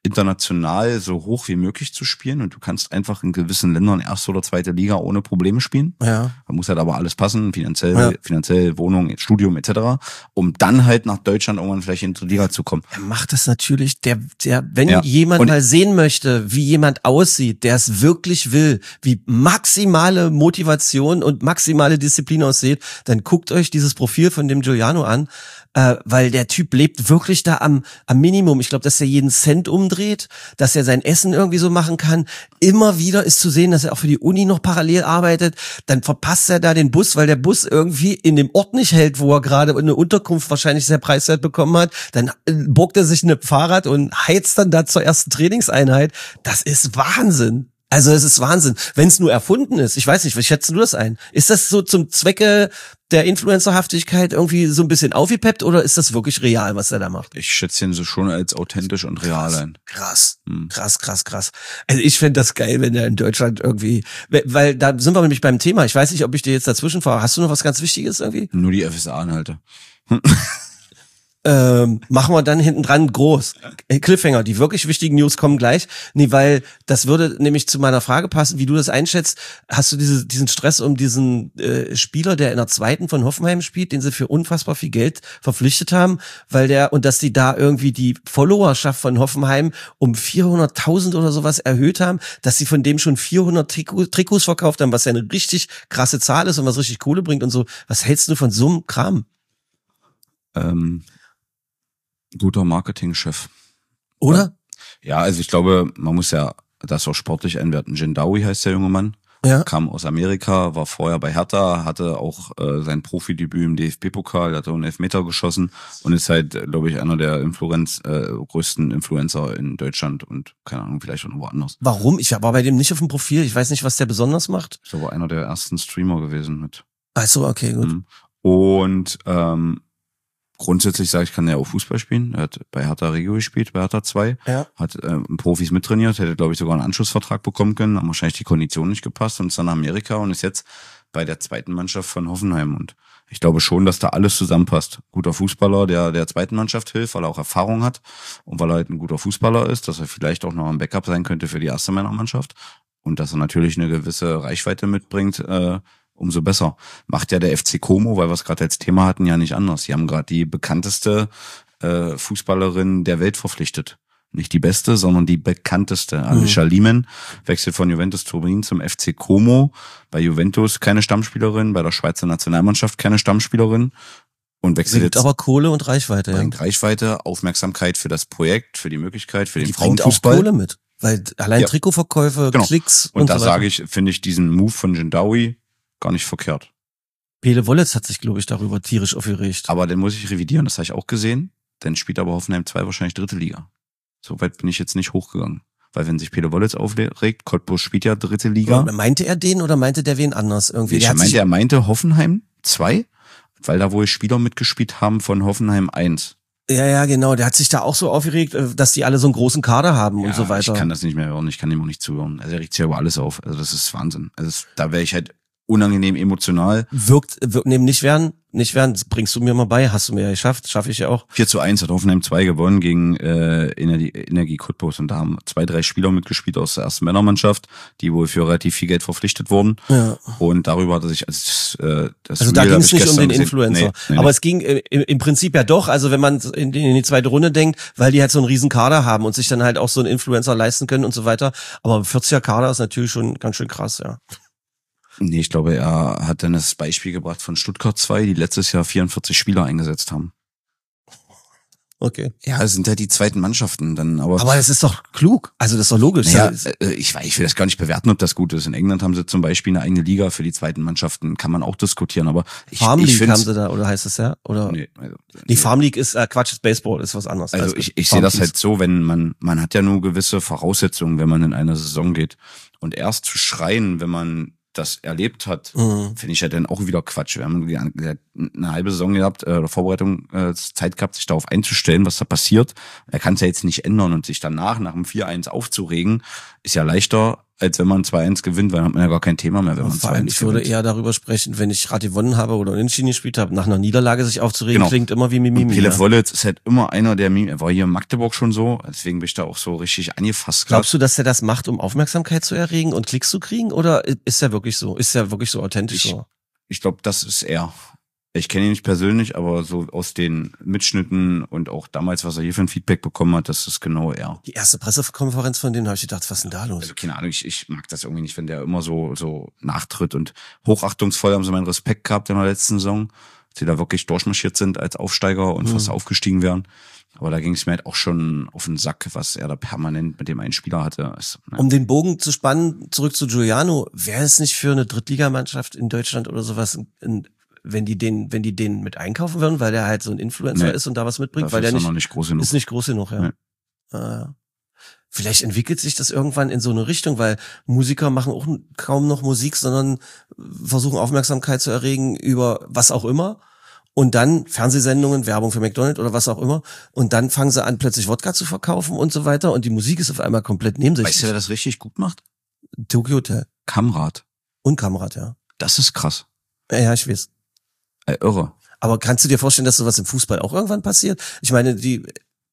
international so hoch wie möglich zu spielen und du kannst einfach in gewissen Ländern erste oder zweite Liga ohne Probleme spielen. Ja. Da muss halt aber alles passen, finanziell, Ja. finanziell, Wohnung, Studium et cetera, um dann halt nach Deutschland irgendwann vielleicht in die Liga zu kommen. Er macht das natürlich, der, der, wenn Ja. jemand Und- mal sehen möchte, wie jemand aussieht, der es wirklich will, wie maximale Motivation und maximale Disziplin aussieht, dann guckt euch dieses Profil von dem Giuliano an, äh, weil der Typ lebt wirklich da am, am Minimum. Ich glaube, dass er jeden Cent umdreht, dass er sein Essen irgendwie so machen kann. Immer wieder ist zu sehen, dass er auch für die Uni noch parallel arbeitet. Dann verpasst er da den Bus, weil der Bus irgendwie in dem Ort nicht hält, wo er gerade eine Unterkunft wahrscheinlich sehr preiswert bekommen hat. Dann äh, borgt er sich ein Fahrrad und heizt dann da zur ersten Trainingseinheit. Das ist Wahnsinn. Also es ist Wahnsinn, wenn es nur erfunden ist. Ich weiß nicht, wie schätzt du das ein? Ist das so zum Zwecke der Influencerhaftigkeit irgendwie so ein bisschen aufgepeppt oder ist das wirklich real, was er da macht? Ich schätze ihn so schon als authentisch und real ein. Krass, Hm. krass, krass, krass. Also ich fände das geil, wenn er in Deutschland irgendwie, weil da sind wir nämlich beim Thema. Ich weiß nicht, ob ich dir jetzt dazwischen fahre. Hast du noch was ganz Wichtiges irgendwie? Nur die F S A-Anhalte. Ähm, machen wir dann hinten dran groß. Äh, Cliffhanger, die wirklich wichtigen News kommen gleich. Nee, weil das würde nämlich zu meiner Frage passen, wie du das einschätzt. Hast du diese, diesen Stress um diesen äh, Spieler, der in der zweiten von Hoffenheim spielt, den sie für unfassbar viel Geld verpflichtet haben, weil der, und dass die da irgendwie die Followerschaft von Hoffenheim um vierhunderttausend oder sowas erhöht haben, dass sie von dem schon vierhundert Triko- Trikots verkauft haben, was ja eine richtig krasse Zahl ist und was richtig Kohle bringt und so. Was hältst du von so einem Kram? Ähm, guter Marketingchef. Oder? Ja, also ich glaube, man muss ja das auch sportlich einwerten. Jindawi heißt der junge Mann. Ja. Kam aus Amerika, war vorher bei Hertha, hatte auch äh, sein Profidebüt im D F B-Pokal, hat auch einen Elfmeter geschossen und ist halt, glaube ich, einer der Influenz, äh, größten Influencer in Deutschland und keine Ahnung, vielleicht auch noch woanders. Warum? Ich war bei dem nicht auf dem Profil. Ich weiß nicht, was der besonders macht. Ist aber einer der ersten Streamer gewesen mit. Ach so, okay, gut. Mhm. Und ähm, grundsätzlich sage ich, kann er auch Fußball spielen. Er hat bei Hertha Regio gespielt, bei Hertha zwei. Ja. Hat äh, Profis mittrainiert, hätte, glaube ich, sogar einen Anschlussvertrag bekommen können, haben wahrscheinlich die Konditionen nicht gepasst und ist dann nach Amerika und ist jetzt bei der zweiten Mannschaft von Hoffenheim. Und ich glaube schon, dass da alles zusammenpasst. Guter Fußballer, der der zweiten Mannschaft hilft, weil er auch Erfahrung hat und weil er halt ein guter Fußballer ist, dass er vielleicht auch noch ein Backup sein könnte für die erste Männermannschaft und dass er natürlich eine gewisse Reichweite mitbringt, äh, umso besser. Macht ja der F C Como, weil wir es gerade als Thema hatten, ja nicht anders. Die haben gerade die bekannteste äh, Fußballerin der Welt verpflichtet. Nicht die beste, sondern die bekannteste. Mhm. Alicia Liemen wechselt von Juventus Turin zum F C Como. Bei Juventus keine Stammspielerin, bei der Schweizer Nationalmannschaft keine Stammspielerin. Und wechselt Bringt jetzt, aber Kohle und Reichweite. Ja. bringt Reichweite, Aufmerksamkeit für das Projekt, für die Möglichkeit, für den Die bringt auch Frauenfußball. Kohle mit. Weil allein Ja. Trikotverkäufe, Genau. Klicks und, Und da so weiter. sage ich, finde ich diesen Move von Jindawi gar nicht verkehrt. Pele Wollitz hat sich, glaube ich, darüber tierisch aufgeregt. Aber den muss ich revidieren, das habe ich auch gesehen. Dann spielt aber Hoffenheim zwei wahrscheinlich dritte Liga. So weit bin ich jetzt nicht hochgegangen. Weil wenn sich Pele Wollitz aufregt, Cottbus spielt ja dritte Liga. Ja. Meinte er den oder meinte der wen anders irgendwie? Ich Der hat meinte, sich, er meinte Hoffenheim zwei, weil da wohl Spieler mitgespielt haben von Hoffenheim eins. ja, ja, genau. Der hat sich da auch so aufgeregt, äh, dass die alle so einen großen Kader haben und so weiter. Ich kann das nicht mehr hören, ich kann ihm auch nicht zuhören. Also er regt sich ja über alles auf. Also das ist Wahnsinn. Also das, da wäre ich halt unangenehm emotional. Wirkt, wirkt neben nicht werden, nicht werden, das bringst du mir mal bei, hast du mir ja geschafft, schaffe ich ja auch. vier zu eins hat Hoffenheim zwei gewonnen gegen äh, Energie, Energie Cottbus und da haben zwei, drei Spieler mitgespielt aus der ersten Männermannschaft, die wohl für relativ viel Geld verpflichtet wurden. Ja. Und darüber hat er sich als äh, das Also da Reel ging hab es ich nicht um gestern den gesehen. Influencer. Nee, nee, Aber nee. es ging äh, im, im Prinzip ja doch, also wenn man in, in die zweite Runde denkt, weil die halt so einen riesen Kader haben und sich dann halt auch so einen Influencer leisten können und so weiter. Aber vierziger Kader ist natürlich schon ganz schön krass, ja. Nee, ich glaube, er hat dann das Beispiel gebracht von Stuttgart zwei, die letztes Jahr vierundvierzig Spieler eingesetzt haben. Okay. Ja, es sind halt die zweiten Mannschaften dann, aber. Aber das ist doch klug. Also das ist doch logisch. Naja, Ja, äh, ich, weiß, ich will das gar nicht bewerten, ob das gut ist. In England haben sie zum Beispiel eine eigene Liga für die zweiten Mannschaften, kann man auch diskutieren, aber ich, Farm ich League finde haben sie da, oder heißt das ja? Oder? nee, also, Die Farm League ist, äh, Quatsch, ist Baseball, ist was anderes. Also Alles ich, gut. ich Farm sehe das Teams. halt so, wenn man, man hat ja nur gewisse Voraussetzungen, wenn man in eine Saison geht. Und erst zu schreien, wenn man das erlebt hat, Mhm. finde ich ja dann auch wieder Quatsch. Wir haben eine halbe Saison gehabt, äh, oder Vorbereitung, äh, Zeit gehabt, sich darauf einzustellen, was da passiert. Er kann es ja jetzt nicht ändern und sich danach, nach dem vier eins aufzuregen, ist ja leichter, als wenn man zwei eins gewinnt, weil dann hat man ja gar kein Thema mehr, wenn man Vor zwei allem, eins ich würde gewinnt. eher darüber sprechen, wenn ich gerade gewonnen habe oder unentschieden gespielt habe, nach einer Niederlage sich aufzuregen, Genau. klingt immer wie Und Mimimi. Pelef Ja. Wollitz ist halt immer einer, der Mimimi, er war hier in Magdeburg schon so, deswegen bin ich da auch so richtig angefasst. Glaubst du, dass er das macht, um Aufmerksamkeit zu erregen und Klicks zu kriegen? Oder ist er wirklich so? Ist er wirklich so authentisch Ich- so? Ich glaube, das ist er. Ich kenne ihn nicht persönlich, aber so aus den Mitschnitten und auch damals, was er hier für ein Feedback bekommen hat, das ist genau er. Die erste Pressekonferenz von denen habe ich gedacht, was ist denn da los? Also keine Ahnung, ich, ich mag das irgendwie nicht, wenn der immer so so nachtritt und hochachtungsvoll haben sie meinen Respekt gehabt in der letzten Saison, dass sie da wirklich durchmarschiert sind als Aufsteiger und Mhm. fast aufgestiegen wären. Aber da ging es mir halt auch schon auf den Sack, was er da permanent mit dem einen Spieler hatte. Es, ne? Um den Bogen zu spannen, zurück zu Giuliano, wäre es nicht für eine Drittligamannschaft in Deutschland oder sowas, ein, ein, wenn die den, wenn die den mit einkaufen würden, weil der halt so ein Influencer Nee. ist und da was mitbringt, Dafür weil der ist er nicht, noch nicht groß genug. ist nicht groß genug, ja. Nee. Äh, vielleicht entwickelt sich das irgendwann in so eine Richtung, weil Musiker machen auch kaum noch Musik, sondern versuchen Aufmerksamkeit zu erregen über was auch immer. Und dann Fernsehsendungen, Werbung für McDonald's oder was auch immer. Und dann fangen sie an, plötzlich Wodka zu verkaufen und so weiter. Und die Musik ist auf einmal komplett nebensächlich. Weißt du, wer das richtig gut macht? Tokyo Hotel Kamrat. und Kamerad, ja. Das ist krass. Ja, ja, ich weiß. Äh, irre. Aber kannst du dir vorstellen, dass sowas im Fußball auch irgendwann passiert? Ich meine, die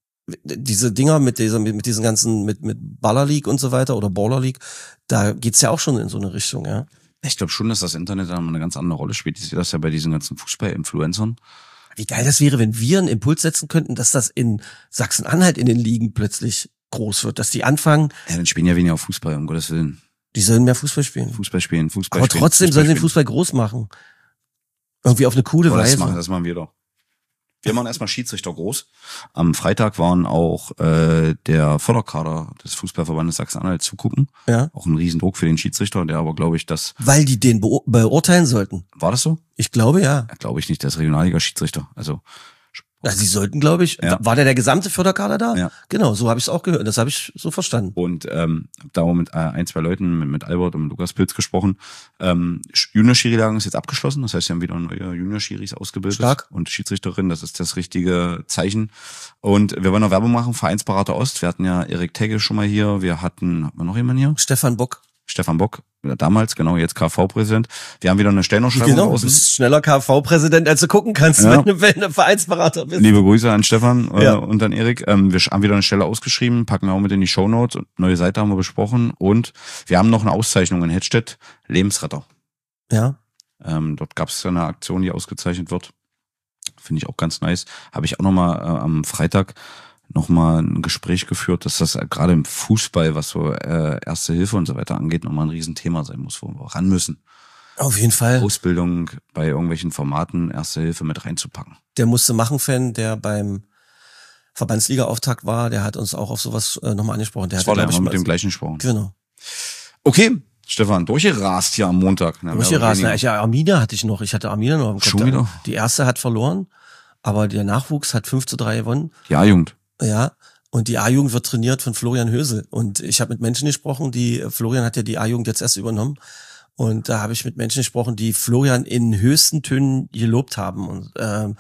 diese Dinger mit dieser mit diesen ganzen mit mit Baller League und so weiter oder Baller League, da geht's ja auch schon in so eine Richtung, ja. Ich glaube schon, dass das Internet da eine ganz andere Rolle spielt. Ich sehe das ja bei diesen ganzen Fußball-Influencern. Wie geil das wäre, wenn wir einen Impuls setzen könnten, dass das in Sachsen-Anhalt in den Ligen plötzlich groß wird, dass die anfangen, Ja, dann spielen ja weniger Fußball, um Gottes Willen. die sollen mehr Fußball spielen. Fußball spielen, Fußball Aber spielen. trotzdem sollen sie den spielen. Fußball groß machen. Irgendwie auf eine coole Aber das Weise. machen, das machen wir doch. Wir machen erstmal Schiedsrichter groß. Am Freitag waren auch äh, der Förderkader des Fußballverbandes Sachsen-Anhalt zugucken. Ja. Auch ein Riesendruck für den Schiedsrichter, der aber, glaube ich, das... Weil die den beur- beurteilen sollten. War das so? Ich glaube, ja. Ja, glaube ich nicht, der ist Regionalliga-Schiedsrichter. Also Also sie sollten, glaube ich, Ja. war der der gesamte Förderkader da? Ja. Genau, so habe ich es auch gehört. Das habe ich so verstanden. Und ähm, hab da auch mit äh, ein, zwei Leuten, mit, mit Albert und Lukas Pilz gesprochen. Ähm, Junior-Schiri-Lagen ist jetzt abgeschlossen. Das heißt, wir haben wieder neue Junior-Schiris ausgebildet. Stark. Und Schiedsrichterin, das ist das richtige Zeichen. Und wir wollen noch Werbung machen, Vereinsberater Ost. Wir hatten ja Erik Tegge schon mal hier. Wir hatten, hatten wir noch jemanden hier? Stefan Bock. Stefan Bock, damals, genau, jetzt K V-Präsident. Wir haben wieder eine Stellenausschreibung Genau, du draußen. bist schneller K V-Präsident, als du gucken kannst, Ja. wenn, du, wenn du Vereinsberater bist. Liebe Grüße an Stefan äh, Ja. und an Erik. Ähm, wir haben wieder eine Stelle ausgeschrieben, packen wir auch mit in die Shownotes. Und neue Seite haben wir besprochen. Und wir haben noch eine Auszeichnung in Hedstedt, Lebensretter. Ja. Ähm, dort gab es eine Aktion, die ausgezeichnet wird. Finde ich auch ganz nice. Habe ich auch nochmal äh, am Freitag nochmal ein Gespräch geführt, dass das äh, gerade im Fußball, was so äh, Erste Hilfe und so weiter angeht, nochmal ein Riesenthema sein muss, wo wir ran müssen. Auf jeden Fall. Ausbildung bei irgendwelchen Formaten, Erste Hilfe mit reinzupacken. Der musste machen, Fan, der beim Verbandsliga-Auftakt war, der hat uns auch auf sowas äh, nochmal angesprochen. Der Das hatte, war der, glaub ich, haben wir mit mal- dem gleichen gesprochen. Genau. Okay, Stefan, durchgerast hier am Montag. Na, mehr oder Durchgerast. weniger. Na, ich, ja, Arminia hatte ich noch. Ich hatte Arminia noch im Kopf. Schon wieder? Die erste hat verloren, aber der Nachwuchs hat fünf zu drei gewonnen. Die A-Jugend. Ja. Und die A-Jugend wird trainiert von Florian Hösel. Und ich habe mit Menschen gesprochen, die, Florian hat ja die A-Jugend jetzt erst übernommen. Und da habe ich mit Menschen gesprochen, die Florian in höchsten Tönen gelobt haben. Und ähm,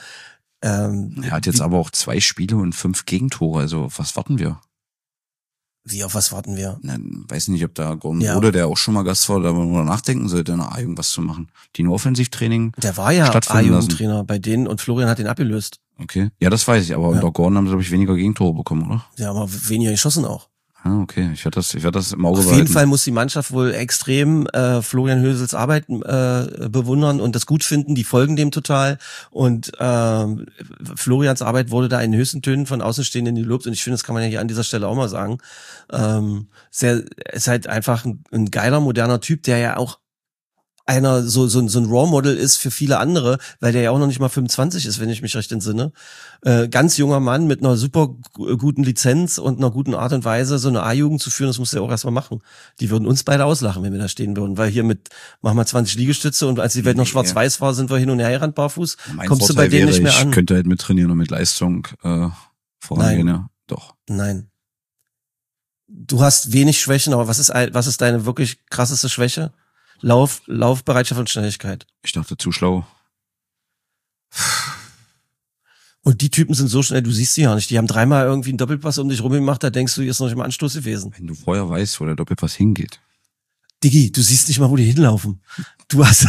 ähm, Er hat jetzt aber auch zwei Spiele und fünf Gegentore. Also, auf was warten wir? wie, auf was warten wir? Na, weiß nicht, ob da Gordon Ja. Rode, der auch schon mal Gast war, da nur nachdenken sollte, in der A-Jugend was zu machen. Die nur Offensivtraining. Der war ja stattfinden A-Jugendtrainer bei denen und Florian hat den abgelöst. Okay. Ja, das weiß ich, aber Ja. unter Gordon haben sie, glaube ich, weniger Gegentore bekommen, oder? Ja, aber weniger geschossen auch. Ah, okay. Ich werde das, ich werde das im Auge Auf behalten. jeden Fall muss die Mannschaft wohl extrem äh, Florian Hösels Arbeit äh, bewundern und das gut finden. Die folgen dem total. Und ähm, Florians Arbeit wurde da in höchsten Tönen von Außenstehenden gelobt. Und ich finde, das kann man ja hier an dieser Stelle auch mal sagen. Ähm, sehr, ist halt einfach ein, ein geiler, moderner Typ, der ja auch einer so so, so ein Role Model ist für viele andere, weil der ja auch noch nicht mal fünfundzwanzig ist, wenn ich mich recht entsinne. Äh, ganz junger Mann mit einer super gu- guten Lizenz und einer guten Art und Weise, so eine A-Jugend zu führen, das muss er auch erstmal machen. Die würden uns beide auslachen, wenn wir da stehen würden, weil hier mit, mach mal zwanzig Liegestütze und als die Welt noch Nee. schwarz-weiß war, sind wir hin und her gerannt barfuß. Mein Kommst du Vorteil bei denen wäre, nicht mehr ich an? könnte halt mittrainieren und mit Leistung äh, vorangehen. Ja. Doch. Nein. Du hast wenig Schwächen, aber was ist, ein- was ist deine wirklich krasseste Schwäche? Lauf, Laufbereitschaft und Schnelligkeit. Ich dachte, zu schlau. Und die Typen sind so schnell, du siehst sie ja nicht. Die haben dreimal irgendwie einen Doppelpass um dich rumgemacht, da denkst du, hier ist noch nicht mal Anstoß gewesen. Wenn du vorher weißt, wo der Doppelpass hingeht. Diggi, du siehst nicht mal, wo die hinlaufen. Du hast...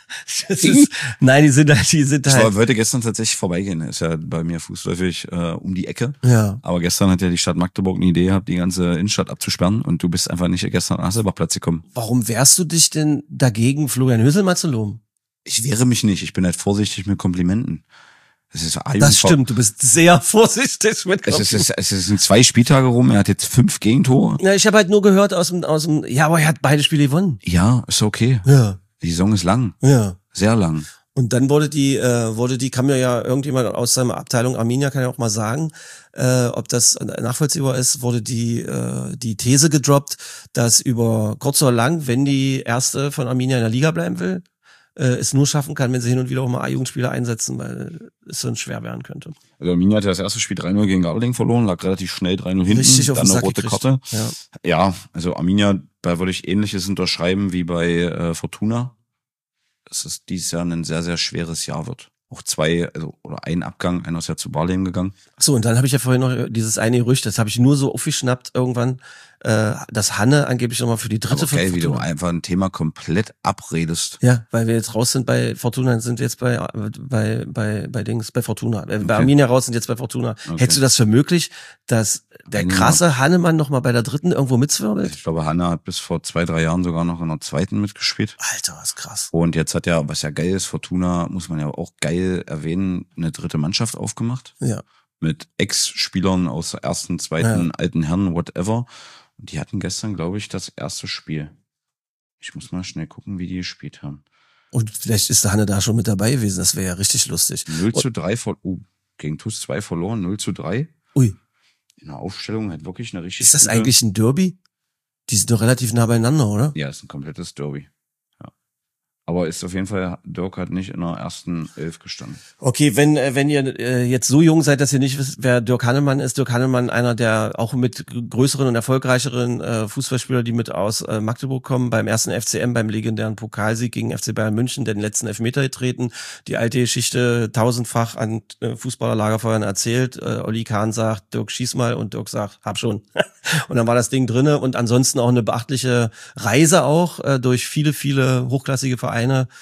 Das ist, nein, die sind halt, die sind Ich halt. war, wollte gestern tatsächlich vorbeigehen. Ist ja bei mir fußläufig äh, um die Ecke. Ja. Aber gestern hat ja die Stadt Magdeburg eine Idee gehabt, die ganze Innenstadt abzusperren und du bist einfach nicht gestern an den Hasselbachplatz gekommen. Warum wehrst du dich denn dagegen, Florian Hösel mal zu loben? Ich wehre mich nicht. Ich bin halt vorsichtig mit Komplimenten. Es ist Das stimmt, du bist sehr vorsichtig mit Es ist, es, ist, es sind zwei Spieltage rum. Er hat jetzt fünf Gegentore. Ja, ich habe halt nur gehört aus dem, aus dem, ja, aber er hat beide Spiele gewonnen. Ja, ist okay. Ja. Die Saison ist lang. Ja. Sehr lang. Und dann wurde die, äh, wurde die, kann mir ja irgendjemand aus seiner Abteilung Arminia kann ja auch mal sagen, äh, ob das nachvollziehbar ist, wurde die, äh, die These gedroppt, dass über kurz oder lang, wenn die Erste von Arminia in der Liga bleiben will, äh, es nur schaffen kann, wenn sie hin und wieder auch mal A-Jugendspieler einsetzen, weil es sonst schwer werden könnte. Also Arminia hat ja das erste Spiel drei null gegen Gardling verloren, lag relativ schnell drei null hinten, Richtig auf dann den eine Sack rote gekriegt. Karte. Ja. Ja, also Arminia, da würde ich Ähnliches unterschreiben wie bei äh, Fortuna. Dass es dieses Jahr ein sehr, sehr schweres Jahr wird. Auch zwei, also oder ein Abgang, einer ist ja zu Barleben gegangen. So, und dann habe ich ja vorhin noch dieses eine Gerücht, das habe ich nur so aufgeschnappt irgendwann, äh, dass Hanne angeblich nochmal für die dritte Aber okay, von wie du Fortuna. einfach ein Thema komplett abredest. Ja, weil wir jetzt raus sind bei Fortuna, sind jetzt bei bei bei bei Dings bei Fortuna. Äh, Bei Okay. Arminia raus sind jetzt bei Fortuna. Okay. Hättest du das für möglich, dass der Einmal. krasse Hannemann nochmal bei der dritten irgendwo mitzwirbelt? Ich glaube, Hanna hat bis vor zwei, drei Jahren sogar noch in der zweiten mitgespielt. Alter, was krass. Und jetzt hat ja, was ja geil ist, Fortuna, muss man ja auch geil erwähnen, eine dritte Mannschaft aufgemacht. Ja. Mit Ex-Spielern aus der ersten, zweiten, alten Herren, whatever. Und die hatten gestern, glaube ich, das erste Spiel. Ich muss mal schnell gucken, wie die gespielt haben. Und vielleicht ist der Hanne da schon mit dabei gewesen, das wäre ja richtig lustig. null zu drei vor, oh, gegen T U S zwei verloren, null zu drei. Ui, In der Aufstellung hat wirklich eine richtig ist das gute- eigentlich ein Derby? Die sind doch relativ nah beieinander, oder? Ja, ist ein komplettes Derby. Ja. Aber ist auf jeden Fall, Dirk hat nicht in der ersten Elf gestanden. Okay, wenn äh, wenn ihr äh, jetzt so jung seid, dass ihr nicht wisst, wer Dirk Hannemann ist, Dirk Hannemann, einer der auch mit größeren und erfolgreicheren äh, Fußballspieler, die mit aus äh, Magdeburg kommen, beim ersten F C M, beim legendären Pokalsieg gegen F C Bayern München, den letzten Elfmeter getreten, die alte Geschichte tausendfach an äh, Fußballerlagerfeuern erzählt. Äh, Olli Kahn sagt, Dirk schieß mal, und Dirk sagt, hab schon. Und dann war das Ding drinne, und ansonsten auch eine beachtliche Reise auch äh, durch viele, viele hochklassige Vereine.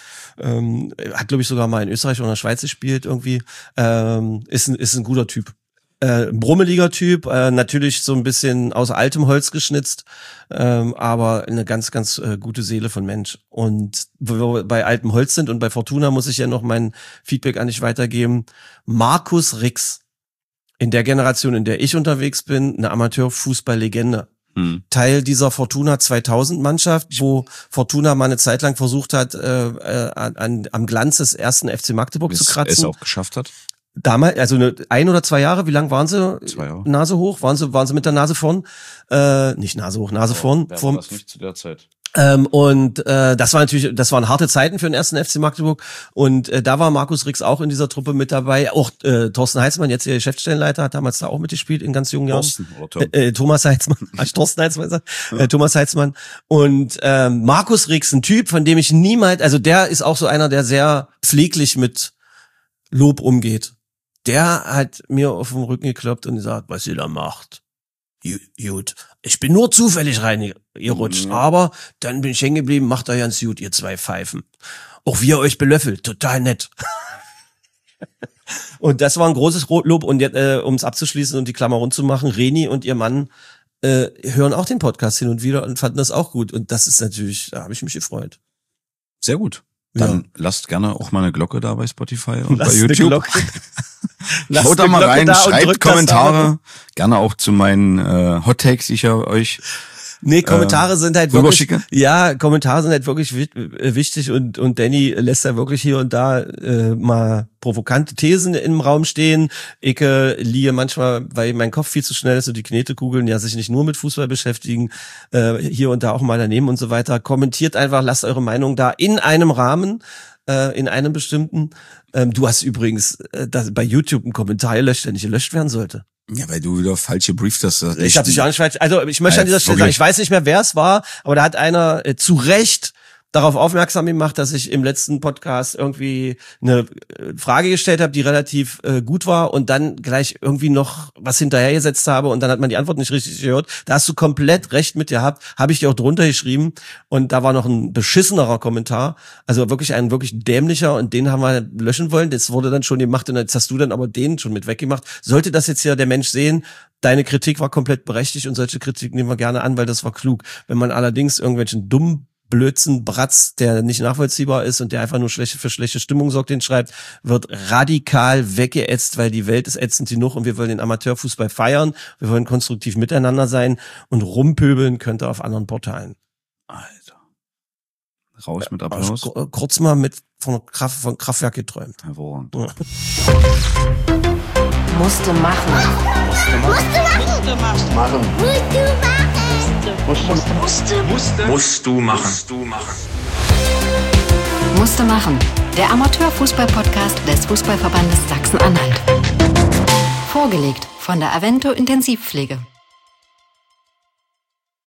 Ähm, hat, glaube ich, sogar mal in Österreich oder in der Schweiz gespielt irgendwie. Ähm, ist, ein, ist ein guter Typ. Äh, ein brummeliger Typ, äh, natürlich so ein bisschen aus altem Holz geschnitzt, ähm, aber eine ganz, ganz äh, gute Seele von Mensch. Und wo wir bei altem Holz sind und bei Fortuna, muss ich ja noch mein Feedback an dich weitergeben. Markus Rix, in der Generation, in der ich unterwegs bin, eine Amateurfußball-Legende. Hm. Teil dieser Fortuna zweitausend Mannschaft, wo Fortuna mal eine Zeit lang versucht hat, äh, äh, an, am Glanz des ersten F C Magdeburg Bis zu es kratzen. auch geschafft hat. Damals, also eine, ein oder zwei Jahre, wie lang waren sie? Zwei Jahre. Nase hoch? Waren sie, waren sie mit der Nase vorn? Äh, nicht Nase hoch, Nase vorn. Wer war Vorm, das nicht zu der Zeit? ähm, und äh, das war natürlich, das waren harte Zeiten für den ersten F C Magdeburg. Und äh, da war Markus Rix auch in dieser Truppe mit dabei. Auch äh, Thorsten Heitzmann, jetzt ihr Geschäftsstellenleiter, hat damals da auch mitgespielt in ganz jungen Jahren. Thorsten oder Tom? Äh, äh, Thomas Heitzmann, als Thorsten Heitzmann, ist er? äh, Thomas Heitzmann. Und ähm, Markus Rix, ein Typ, von dem ich niemals, also der ist auch so einer, der sehr pfleglich mit Lob umgeht. Der hat mir auf den Rücken geklopft und gesagt, was ihr da macht. Gut, ich bin nur zufällig reingerutscht, Mhm. aber dann bin ich hängen geblieben, macht euch ganz gut, ihr zwei Pfeifen. Auch wie ihr euch belöffelt, total nett. Und das war ein großes Lob. Und jetzt, äh, um es abzuschließen und die Klammer rund zu machen, Reni und ihr Mann äh, hören auch den Podcast hin und wieder und fanden das auch gut. Und das ist natürlich, da habe ich mich gefreut. Sehr gut. Dann Ja. lasst gerne auch mal eine Glocke da bei Spotify und Lasst bei eine YouTube. Glocke. Lasst Schaut da eine mal Glocke rein, da und schreibt drückt das Kommentare. Gerne auch zu meinen äh, Hot Takes, die ich ja euch Nee, Kommentare äh, sind halt wirklich, rüberschicke. ja, Kommentare sind halt wirklich wi- äh, wichtig, und und Danny lässt da wirklich hier und da äh, mal provokante Thesen im Raum stehen. Ich äh, liege manchmal, weil mein Kopf viel zu schnell ist und die Knetekugeln ja sich nicht nur mit Fußball beschäftigen, äh, hier und da auch mal daneben und so weiter. Kommentiert einfach, lasst eure Meinung da in einem Rahmen, äh, in einem bestimmten. Ähm, du hast übrigens äh, das, bei YouTube einen Kommentar gelöscht, der nicht gelöscht werden sollte. Ja, weil du wieder falsch gebrieft hast. Das Ich habe dich auch nicht falsch. Also ich möchte an dieser Stelle sagen, ich weiß nicht mehr, wer es war, aber da hat einer äh, zu Recht darauf aufmerksam gemacht, dass ich im letzten Podcast irgendwie eine Frage gestellt habe, die relativ äh, gut war und dann gleich irgendwie noch was hinterhergesetzt habe und dann hat man die Antwort nicht richtig gehört. Da hast du komplett recht mit gehabt, habe ich dir auch drunter geschrieben und da war noch ein beschissenerer Kommentar, also wirklich ein wirklich dämlicher und den haben wir löschen wollen. Das wurde dann schon gemacht und jetzt hast du dann aber den schon mit weggemacht. Sollte das jetzt hier der Mensch sehen, deine Kritik war komplett berechtigt und solche Kritik nehmen wir gerne an, weil das war klug. Wenn man allerdings irgendwelchen dummen Blödsinn, Bratz, der nicht nachvollziehbar ist und der einfach nur schlechte, für schlechte Stimmung sorgt, den schreibt, wird radikal weggeätzt, weil die Welt ist ätzend genug und wir wollen den Amateurfußball feiern, wir wollen konstruktiv miteinander sein und rumpöbeln könnte auf anderen Portalen. Alter. Raus mit Applaus. Also, kurz mal mit von, Kraft, von Kraftwerk geträumt. Hervorragend. Ja. Musste machen. Musste machen. Musste machen. Musste machen. Musste. Musste. Musst du machen. Musst du machen. Musste machen. Der Amateurfußball-Podcast des Fußballverbandes Sachsen-Anhalt. Vorgelegt von der Avento Intensivpflege.